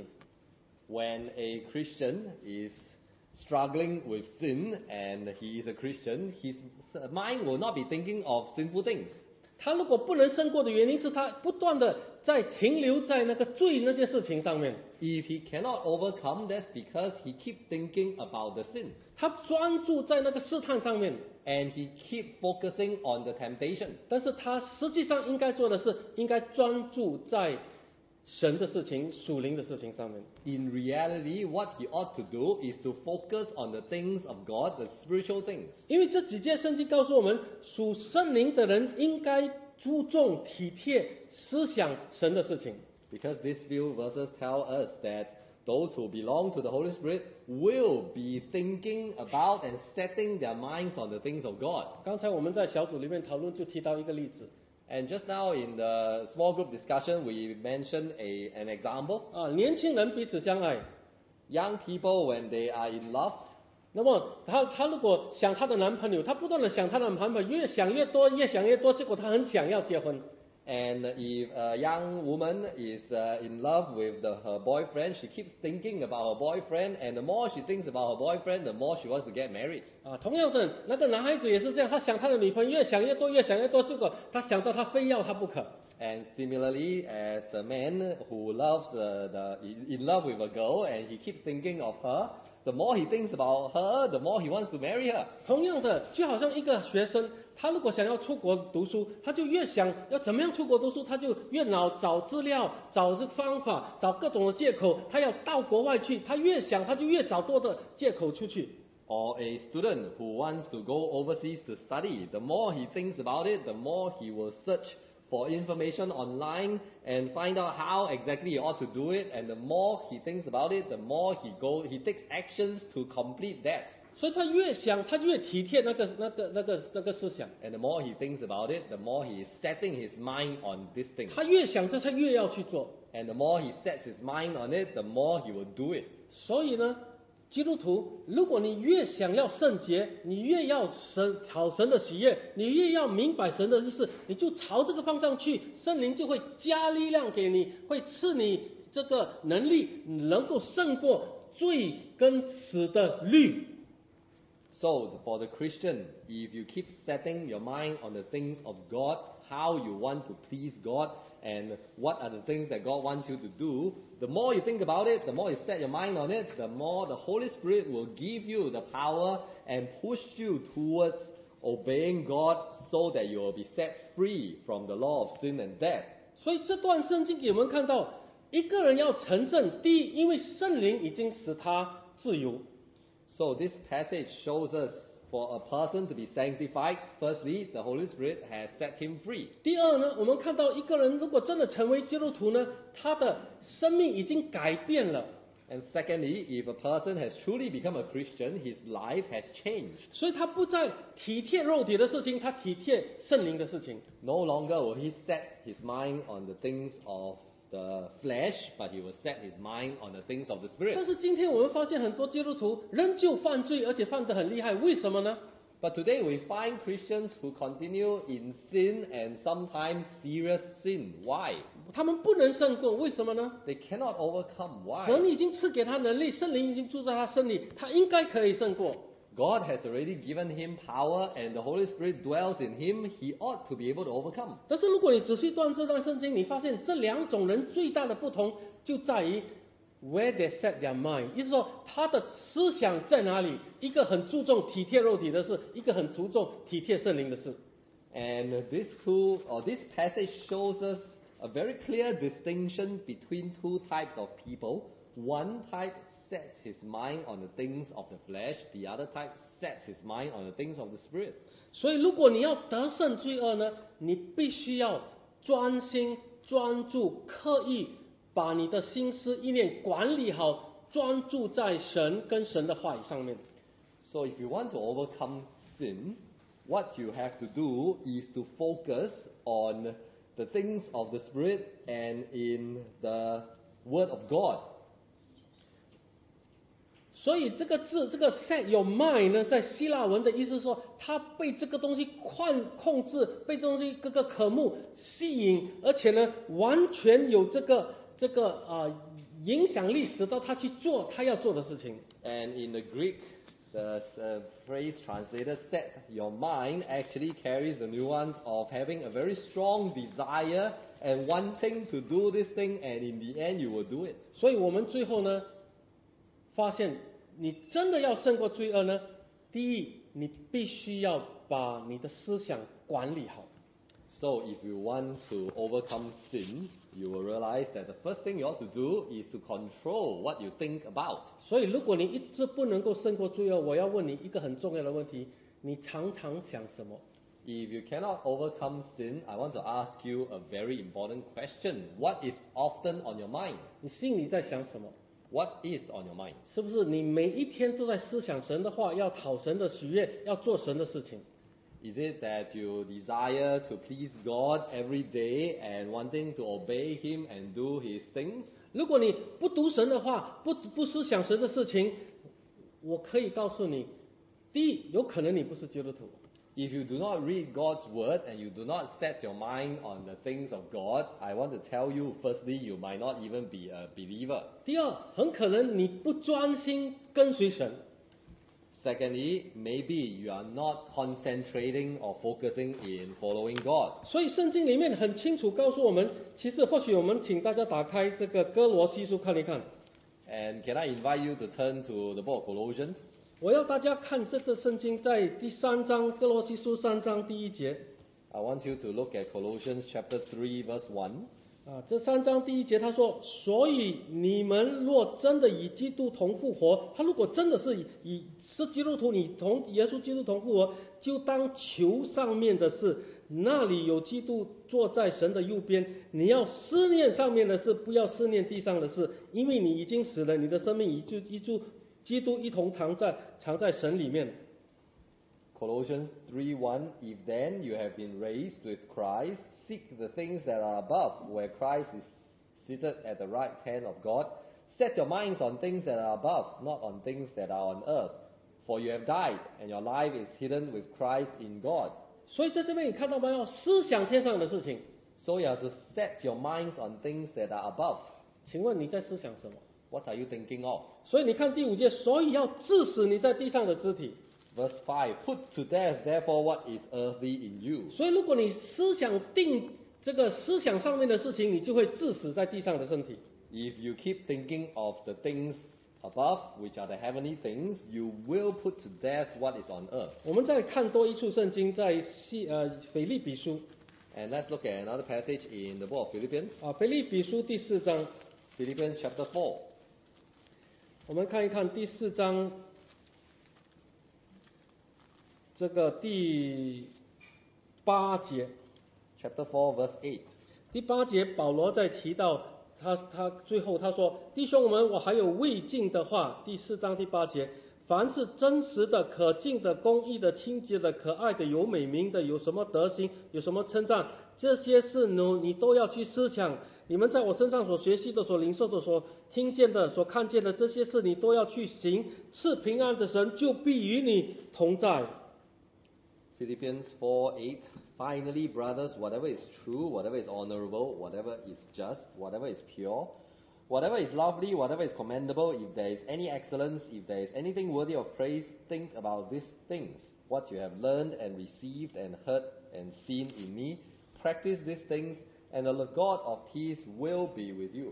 When a Christian is struggling with sin and he is a Christian, his mind will not be thinking of sinful things. 他如果不能胜过的原因是他不断的在停留在那个罪那件事情上面， If he cannot overcome, that's because he keep thinking about the sin. 他专注在那个试探上面， And he keep focusing on the temptation. 但是他实际上应该做的是应该专注在神的事情、属灵的事情上面。 In reality, what he ought to do is to focus on the things of God, the spiritual things. 因为这几节圣经告诉我们，属圣灵的人应该注重体贴思想神的事情。 Because these few verses tell us that those who belong to the Holy Spirit will be thinking about and setting their minds on the things of God. 刚才我们在小组里面讨论就提到一个例子 And just now in the small group discussion, we mentioned a, an example. 啊，年轻人彼此相爱， Young people, when they are in love, 那么她她如果想她的男朋友，她不断的想她的男朋友，越想越多，越想越多，结果她很想要结婚。 And if a young woman is uh, in love with the, her boyfriend, she keeps thinking about her boyfriend, and the more she thinks about her boyfriend, the more she wants to get married. 啊，同样的，那个男孩子也是这样，他想他的女朋友越想越多，越想越多，结果他想到他非要他不可。 And similarly, as the man who loves uh, the in love with a girl, and he keeps thinking of her, the more he thinks about her, the more he wants to marry her. 同样的，就好像一个学生，他如果想要出国读书，他就越想要怎么样出国读书，他就越脑找资料、找这方法、找各种的借口，他要到国外去，他越想他就越找多的借口出去。 Or a student who wants to go overseas to study, the more he thinks about it, the more he will search for information online and find out how exactly he ought to do it, and the more he thinks about it, the more he go he takes actions to complete that. 所以他越想，他就越体贴那个、那个、那个、那个思想。 And the more he thinks about it, the more he is setting his mind on this thing. 他越想这，他越要去做。 And the more he sets his mind on it, the more he will do it. 所以呢，基督徒，如果你越想要圣洁，你越要神讨神的喜悦，你越要明白神的意思，你就朝这个方向去，圣灵就会加力量给你，会赐你这个能力，能够胜过罪跟死的律。 So, for the Christian, if you keep setting your mind on the things of God, how you want to please God, and what are the things that God wants you to do, the more you think about it, the more you set your mind on it, the more the Holy Spirit will give you the power and push you towards obeying God so that you will be set free from the law of sin and death. 所以这段圣经给我们看到，一个人要成圣，第一，因为圣灵已经使他自由。 So this passage shows us for a person to be sanctified, firstly, the Holy Spirit has set him free. 第二呢，我们看到一个人如果真的成为基督徒呢，他的生命已经改变了。 And secondly, if a person has truly become a Christian, his life has changed. 所以他不再体贴肉体的事情，他体贴圣灵的事情。 No longer will he set his mind on the things of the flesh, but he will set his mind on the things of the 但 Spirit. 是今天我们发现很多基督徒仍旧犯罪，而且犯得很厉害，为什么呢？ But today we find Christians who continue in sin and sometimes serious sin. Why? 他们不能胜过，为什么呢？ They cannot overcome. Why? 神已经赐给他能力，圣灵已经住在他身里，他应该可以胜过。 God has already given him power and the Holy Spirit dwells in him. He ought to be able to overcome. 但是如果你仔细段这段圣经，你发现这两种人最大的不同就在于 where they set their mind， 意思说他的思想在哪里？一个很注重体贴肉体的事，一个很注重体贴圣灵的事。 And this two, or this passage shows us a very clear distinction between two types of people. One type sets his mind on the things of the flesh, the other type sets his mind on the things of the Spirit. 所以如果你要得胜罪恶呢，你必须要专心、专注、刻意把你的心思意念管理好，专注在神跟神的话语上面。 So if you want to overcome sin, what you have to do is to focus on the things of the Spirit and in the Word of God. 所以这个字，这个 set your mind 呢，在希腊文的意思是说，他被这个东西控控制，被这东西各个科目吸引，而且呢，完全有这个这个啊、呃、影响力，使到他去做他要做的事情。 And in the Greek, the uh, phrase translated "set your mind" actually carries the nuance of having a very strong desire and wanting to do this thing, and in the end you will do it. 所以我们最后呢，发现你真的要胜过罪恶呢，第一，你必须要把你的思想管理好。 So if you want to overcome sin, you will realize that the first thing you ought to do is to control what you think about. 所以，如果你一直不能够胜过罪恶，我要问你一个很重要的问题：你常常想什么？ If you cannot overcome sin, I want to ask you a very important question. What is often on your mind? 你心里在想什么？ What is on your mind? 是不是你每一天都在思想神的话，要讨神的喜悦，要做神的事情？ Is it that you desire to please God every day and wanting to obey Him and do His things? 如果你不读神的话，不不思想神的事情，我可以告诉你，第一，有可能你不是基督徒。 If you do not read God's word and you do not set your mind on the things of God, I want to tell you, firstly, you might not even be a believer. 第二，很可能你不专心跟随神。 Secondly, maybe you are not concentrating or focusing in following God. 所以圣经里面很清楚告诉我们，其实或许我们请大家打开这个哥罗西书看一看。 And can I invite you to turn to the book of Colossians? 我要大家看这个圣经在第三章哥罗西书三章第一节。 I want you to look at Colossians chapter three, verse one. 啊，这三章第一节他说：“所以你们若真的与基督同复活，他如果真的是以以是基督徒，你同耶稣基督同复活，就当求上面的事，那里有基督坐在神的右边。你要思念上面的事，不要思念地上的事，因为你已经死了，你的生命与就一就基督一同藏在藏在神里面。” Colossians three one, If then you have been raised with Christ, seek the things that are above, where Christ is seated at the right hand of God. Set your minds on things that are above, not on things that are on earth. For you have died, and your life is hidden with Christ in God. 所以在这边你看到没有？思想天上的事情。 So you have to set your minds on things that are above. 请问你在思想什么？ What are you thinking of? 所以你看第五节，所以要致死你在地上的肢体。 Verse five, Put to death therefore what is earthly in you. 所以如果你思想定这个思想上面的事情，你就会致死在地上的身体。 If you keep thinking of the things above, which are the heavenly things, you will put to death what is on earth. 我们再看多一处圣经，在西呃腓立比书 And let's look at another passage in the book of Philippians. 啊，腓立比书第四章， Philippians chapter four. 我们看一看第四章这个第八节。 Chapter four, verse eight. 第八节，保罗在提到他他最后他说：“弟兄们，我还有未尽的话。”第四章第八节，凡是真实的、可敬的、公义的、清洁的、可爱的、有美名的，有什么德行，有什么称赞，这些事呢，你都要去思想。你们在我身上所学习的、所领受的、所听见的、所看见的，这些事你都要去行。赐平安的神就必与你同在。 Philippians four eight. Finally, brothers, whatever is true, whatever is honorable, whatever is just, whatever is pure, whatever is lovely, whatever is commendable, if there is any excellence, if there is anything worthy of praise, think about these things. What you have learned and received and heard and seen in me, practice these things, and the God of peace will be with you.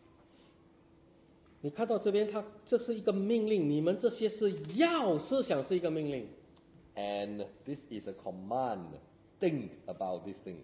你看到这边，他这是一个命令，你们这些是要思想，是一个命令。 And this is a command. Think about these things.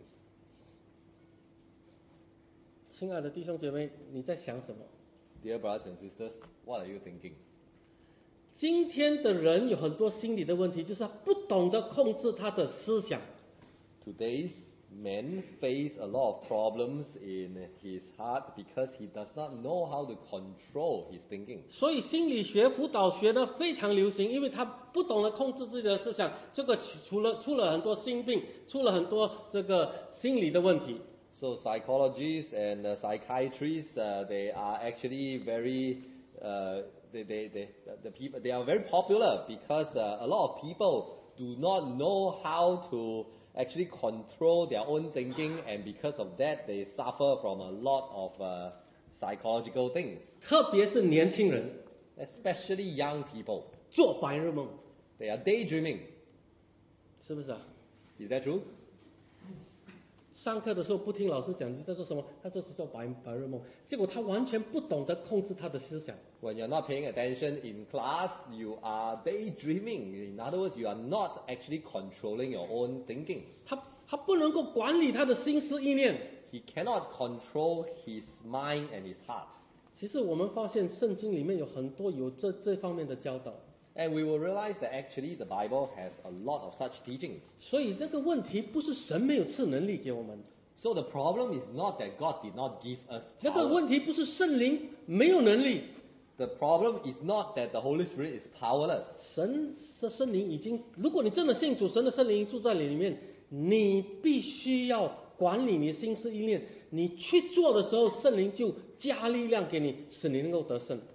亲爱的弟兄姐妹，你在想什么？ Dear brothers and sisters, what are you thinking? 今天的人有很多心理的问题，就是他不懂得控制他的思想。 Today's men face a lot of problems in his heart because he does not know how to control his thinking. 所以心理学、辅导学呢非常流行，因为他不懂得控制自己的思想，这个除了出了很多心病，出了很多这个心理的问题。 So psychologists and uh, psychiatrists, uh, they are actually very, uh, they, they, they, the people, they are very popular because uh, a lot of people do not know how to actually control their own thinking, and because of that, they suffer from a lot of uh, psychological things. 特别是年轻人 Especially young people, 做白日梦， they are daydreaming. 是不是啊？ Is that true? 上课的时候不听老师讲，你在做什么？他就是做白白日梦，结果他完全不懂得控制他的思想。 When you're not paying attention in class, you are daydreaming. In other words, you are not actually controlling your own thinking. 他他不能够管理他的心思意念。 He cannot control his mind and his heart. 其实我们发现圣经里面有很多有这这方面的教导， And we will realize that actually the Bible has a lot of such teachings. 所以这个问题不是神没有赐能力给我们， So the problem is not that God did not give us 那个 power. 问题不是圣灵没有能力， The problem is not that the Holy Spirit is powerless. 神的圣灵已经，如果你真的信主，神的圣灵已经住在你里面，你必须要管理你的心思意念，你去做的时候，圣灵就加力量给你，使你能够得胜。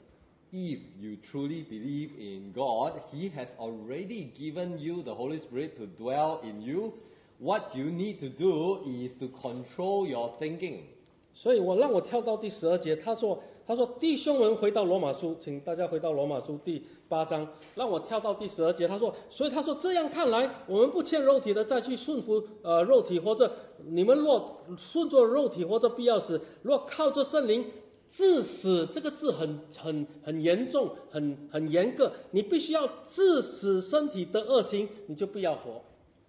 if you truly believe in God, He has already given you the Holy Spirit to dwell in you. What you need to do is to control your thinking. 所以我让我跳到第十二节，他说他说弟兄们回到罗马书，请大家回到罗马书第八章，让我跳到第十二节，他说，所以他说这样看来，我们不欠肉体的再去顺服呃肉体，或者你们若顺着肉体或者必要时，若靠着圣灵致死，这个字很很很严重，很很严格，你必须要致死身体的恶行，你就不要活。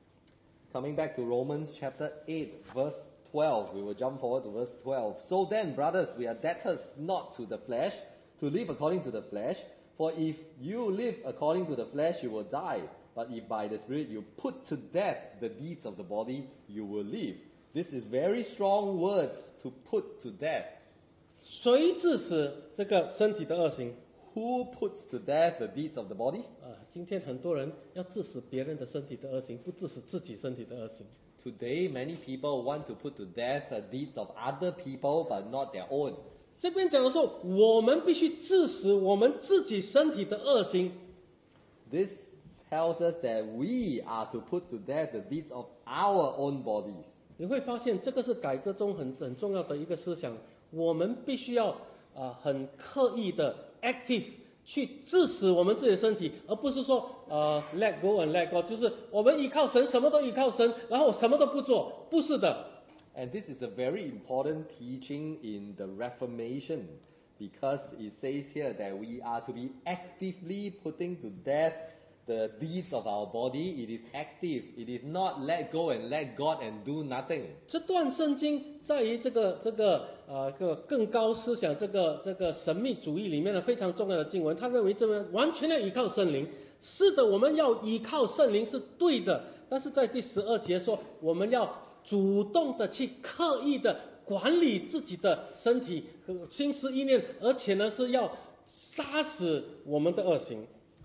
Coming back to Romans chapter eight, verse twelve, we will jump forward to verse twelve. So then, brothers, we are debtors not to the flesh, to live according to the flesh. For if you live according to the flesh, you will die. But if by the Spirit you put to death the deeds of the body, you will live. This is very strong words, to put to death. 谁致死这个身体的恶行？ Who puts to death the deeds of the body? 啊，今天很多人要致死别人的身体的恶行，不致死自己身体的恶行。 Today, many people want to put to death the deeds of other people, but not their own. 这边讲的说，我们必须致死我们自己身体的恶行。 This tells us that we are to put to death the deeds of our own bodies. 你会发现，这个是改革中很很重要的一个思想，我们必须要啊、很刻意的 active 去致死我们自己的身体，而不是说呃 let go and let go， 就是我们依靠神，什么都依靠神，然后什么都不做，不是的。 And this is a very important teaching in the Reformation, because it says here that we are to be actively putting to death the deeds of our body. It is active. It is not let go and let God and do nothing. 这段圣经在于这个这个呃个更高思想这个这个神秘主义里面的非常重要的经文，他认为这边完全要依靠圣灵。是的，我们要依靠圣灵是对的，但是在第十二节说，我们要主动的去刻意的管理自己的身体和心思意念，而且呢是要杀死我们的恶行。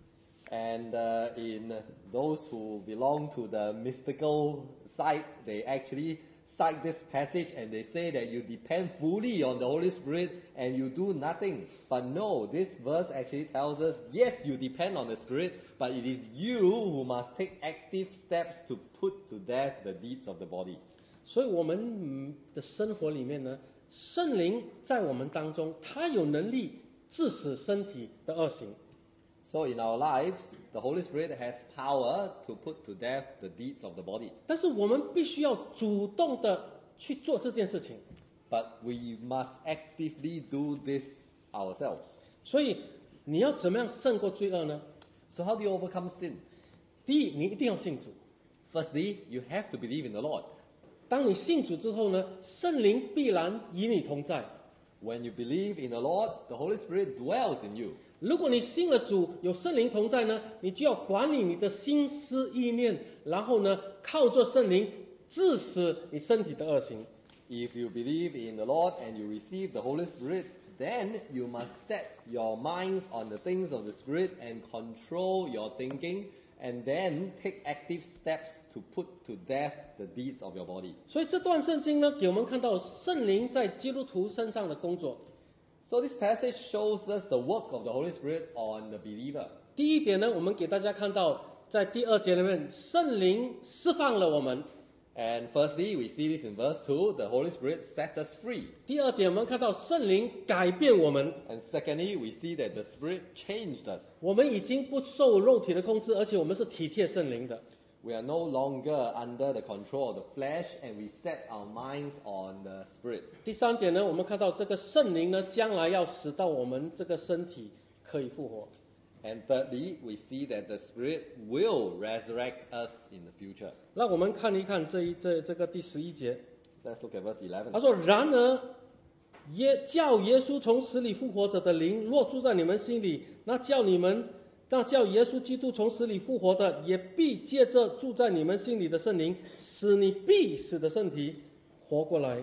And uh, in those who belong to the mystical side, they actually cite this passage and they say that you depend fully on the Holy Spirit and you do nothing. But no, this verse actually tells us, yes, you depend on the Spirit, but it is you who must take active steps to put to death the deeds of the body. 所以我们的生活里面呢，圣灵在我们当中，他有能力致死身体的恶行。 So in our lives, the Holy Spirit has power to put to death the deeds of the body. 但是我们必须要主动的去做这件事情。 But we must actively do this ourselves. 所以你要怎么样胜过罪恶呢？ So how do you overcome sin? 第一，你一定要信主。 Firstly, you have to believe in the Lord. 当你信主之后呢，圣灵必然与你同在。 When you believe in the Lord, the Holy Spirit dwells in you. 如果你信了主，有圣灵同在呢，你就要管理你的心思意念，然后呢，靠着圣灵致死你身体的恶行。 If you believe in the Lord and you receive the Holy Spirit, then you must set your minds on the things of the Spirit and control your thinking, and then take active steps to put to death the deeds of your body. 所以这段圣经呢，给我们看到圣灵在基督徒身上的工作。 So this passage shows us the work of the Holy Spirit on the believer. 第一点呢，我们给大家看到，在第二节里面，圣灵释放了我们。 And firstly, we see this in verse two, the Holy Spirit set us free. 第二点，我们看到圣灵改变我们， And secondly, we see that the Spirit changed us. 我们已经不受肉体的控制，而且我们是体贴圣灵的。 We are no longer under the control of the flesh, and we set our minds on the Spirit. 第三点呢，我们看到这个圣灵呢，将来要使到我们这个身体可以复活。 And thirdly, we see that the Spirit will resurrect us in the future. 让我们看一看这一这这个第十一节， Let's look at verse eleven. 他说：“然而，耶叫耶稣从死里复活者的灵若住在你们心里，那叫你们。” 那叫耶稣基督从死里复活的，也必借着住在你们心里的圣灵，使你必死的身体活过来。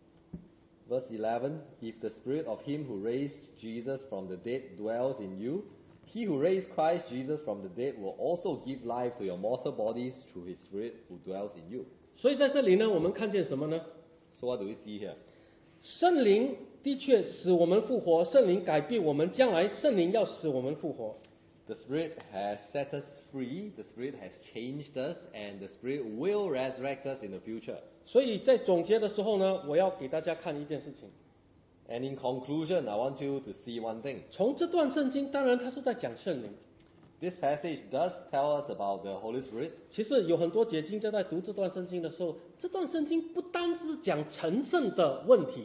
Verse eleven, if the Spirit of Him who raised Jesus from the dead dwells in you, He who raised Christ Jesus from the dead will also give life to your mortal bodies through His Spirit who dwells in you. 所以在这里呢，我们看见什么呢？ So what do we see here? 圣灵的确使我们复活，圣灵改变我们，将来圣灵要使我们复活。 The Spirit has set us free, the Spirit has changed us, and the Spirit will resurrect us in the future. 所以在总结的时候呢，我要给大家看一件事情。 And in conclusion, I want you to see one thing. 从这段圣经，当然它是在讲圣灵。 This passage does tell us about the Holy Spirit. 其实有很多解经家在读这段圣经的时候，这段圣经不单是讲成圣的问题，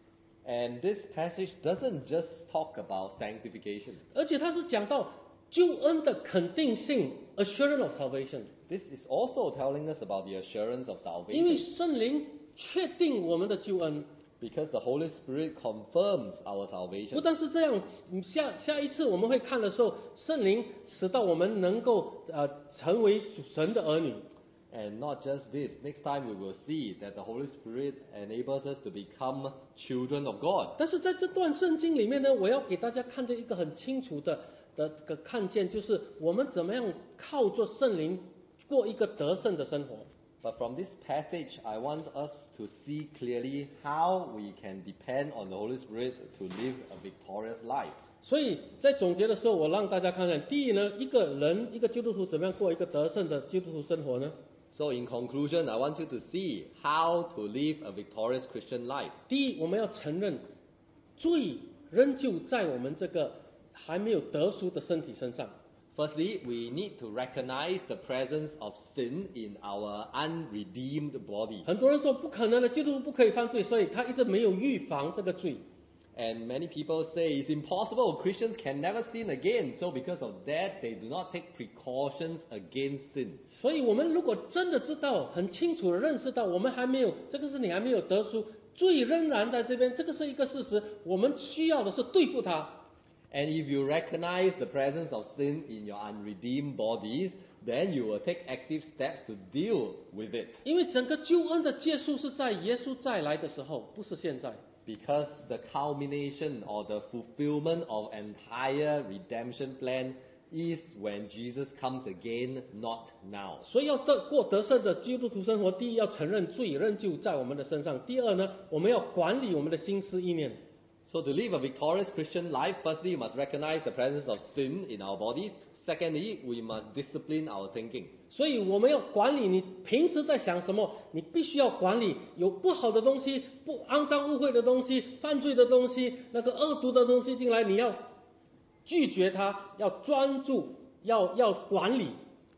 And this passage doesn't just talk about sanctification. 而且它是讲到救恩的肯定性 （assurance of salvation）。 This is also telling us about the assurance of 因为 salvation. 圣灵确定我们的救恩。 Because the Holy Spirit confirms our 不 salvation. 但是这样，下下一次我们会看的时候，圣灵使到我们能够呃成为神的儿女。 And not just this, next time we will see that the Holy Spirit enables us to become children of God. 但是在这段圣经里面呢，我要给大家看见一个很清楚的的个看见，就是我们怎么样靠着圣灵过一个得胜的生活。 But from this passage, I want us to see clearly how we can depend on the Holy Spirit to live a victorious life. 所以在总结的时候，我让大家看看，第一呢，一个人一个基督徒怎么样过一个得胜的基督徒生活呢？ So in conclusion, I want you to see how to live a victorious Christian life. 第一，我们要承认罪仍旧在我们这个还没有得赎的身体身上。 Firstly, we need to recognize the presence of sin in our unredeemed body. 很多人说不可能的，基督徒不可以犯罪，所以他一直没有预防这个罪。 And many people say it's impossible, Christians can never sin again. So because of that, they do not take precautions against sin. 所以我们如果真的知道、很清楚的认识到，我们还没有这个是你还没有得赎，罪仍然在这边，这个是一个事实。我们需要的是对付它。 And if you recognize the presence of sin in your unredeemed bodies, then you will take active steps to deal with it. 因为整个救恩的结束是在耶稣再来的时候，不是现在。 Because the culmination or the fulfillment of entire redemption plan is when Jesus comes again, not now. 所以要得过得胜的基督徒生活，第一要承认罪仍旧在我们的身上；第二呢，我们要管理我们的心思意念。 So to live a victorious Christian life, firstly, you must recognize the presence of sin in our bodies. Secondly, we must discipline our thinking. 所以我们要管理你平时在想什么，你必须要管理。有不好的东西、不肮脏污秽的东西、犯罪的东西、那个恶毒的东西进来，你要拒绝它，要专注，要要管理。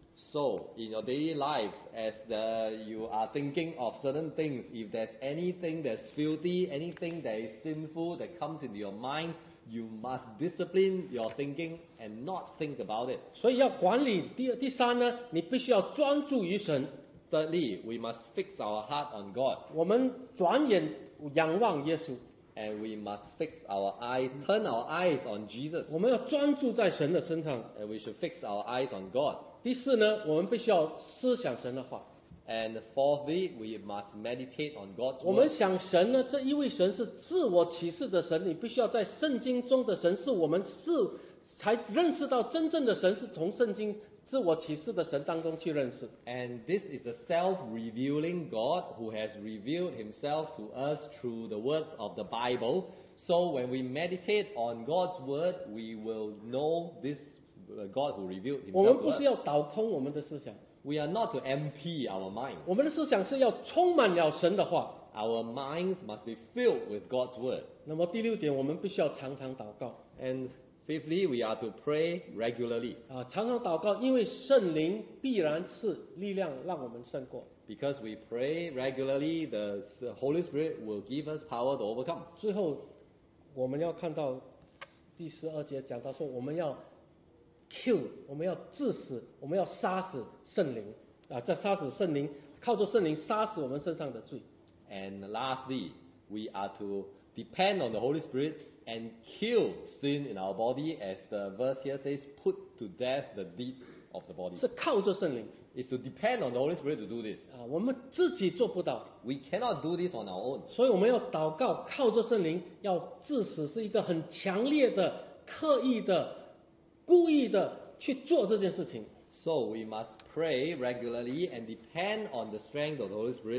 So, in your daily lives, as the, you are thinking of certain things, if there's anything that's filthy, anything that is sinful that comes into your mind, you must discipline your thinking and not think about it. 所以要管理。第二、第三呢，你必须要专注于神。 Thirdly, we must fix our heart on God, 我们转眼仰望耶稣， and we must fix our eyes, turn our eyes on Jesus, 我们要专注在神的身上。 and we should fix our eyes on God. 第四呢，我们必须要思想神的话。 And fourthly, we must meditate on God's 我们 word. 想神呢，这一位神是自我启示的神，你必须要在圣经中的神是我们是才认识到真正的神是从圣经自我启示的神当中去认识。 And this is a self-revealing God who has revealed himself to us through the words of the Bible. So when we meditate on God's word, we will know this uh, God who revealed 我们 himself 不 to 是 us. 要倒空我们的思想， We are not to empty our mind. 我们的思想是要充满了神的话。 Our minds must be filled with God's word. 那么第六点，我们必须要常常祷告 And fifthly, we are to pray regularly. 啊，常常祷告，因为圣灵必然是力量让我们胜过。 Because we pray regularly, the Holy Spirit will give us power to overcome. 最后，我们要看到第十二节讲到说，我们要 kill，我们要致死，我们要杀死圣灵啊，在杀死圣灵，靠着圣灵杀死我们身上的罪。 And lastly, we are to depend on the Holy Spirit and kill sin in our body, as the verse here says, put to death the deeds of the body. 是靠着圣灵 It's to depend on the Holy Spirit to do this. 啊，我们自己做不到， We cannot do this on our own. 所以我们要祷告，靠着圣灵，要致死，是一个很强烈的、刻意的、故意的去做这件事情。 So we must pray regularly and depend on the strength of the Holy Spirit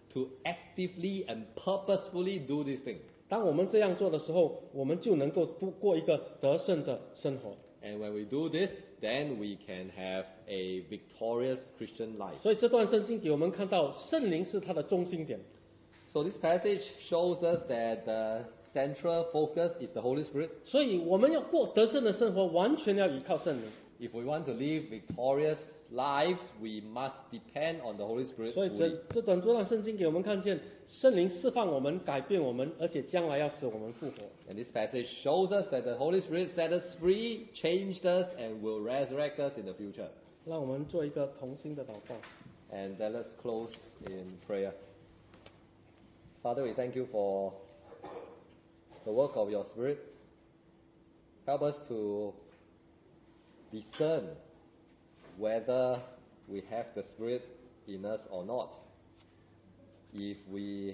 to actively and purposefully do this thing. 当我们这样做的时候，我们就能够度过一个得胜的生活。 And when we do this, then we can have a victorious Christian life. 所以这段圣经给我们看到，圣灵是它的中心点。 So this passage shows us that the central focus is the Holy Spirit. 所以我们要过得胜的生活，完全要依靠圣灵。 If we want to live victorious lives, we must depend on the Holy Spirit 所以 fully. 这这段这段圣经给我们看见，圣灵释放我们，改变我们，而且将来要使我们复活。 And this passage shows us that the Holy Spirit set us free, changed us, and will resurrect us in the future. 让我们做一个同心的祷告。 And then let's close in prayer. Father, we thank you for the work of your Spirit. Help us to discern whether we have the Spirit in us or not. If we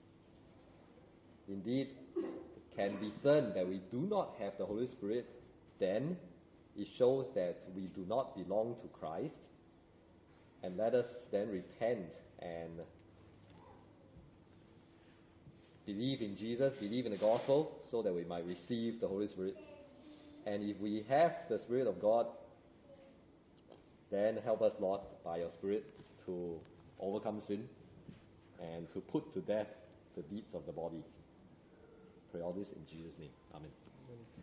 indeed can discern that we do not have the Holy Spirit, then it shows that we do not belong to Christ. And let us then repent and believe in Jesus, believe in the gospel, so that we might receive the Holy Spirit. And if we have the Spirit of God, then help us, Lord, by your Spirit, to overcome sin and to put to death the deeds of the body. Pray all this in Jesus' name. Amen.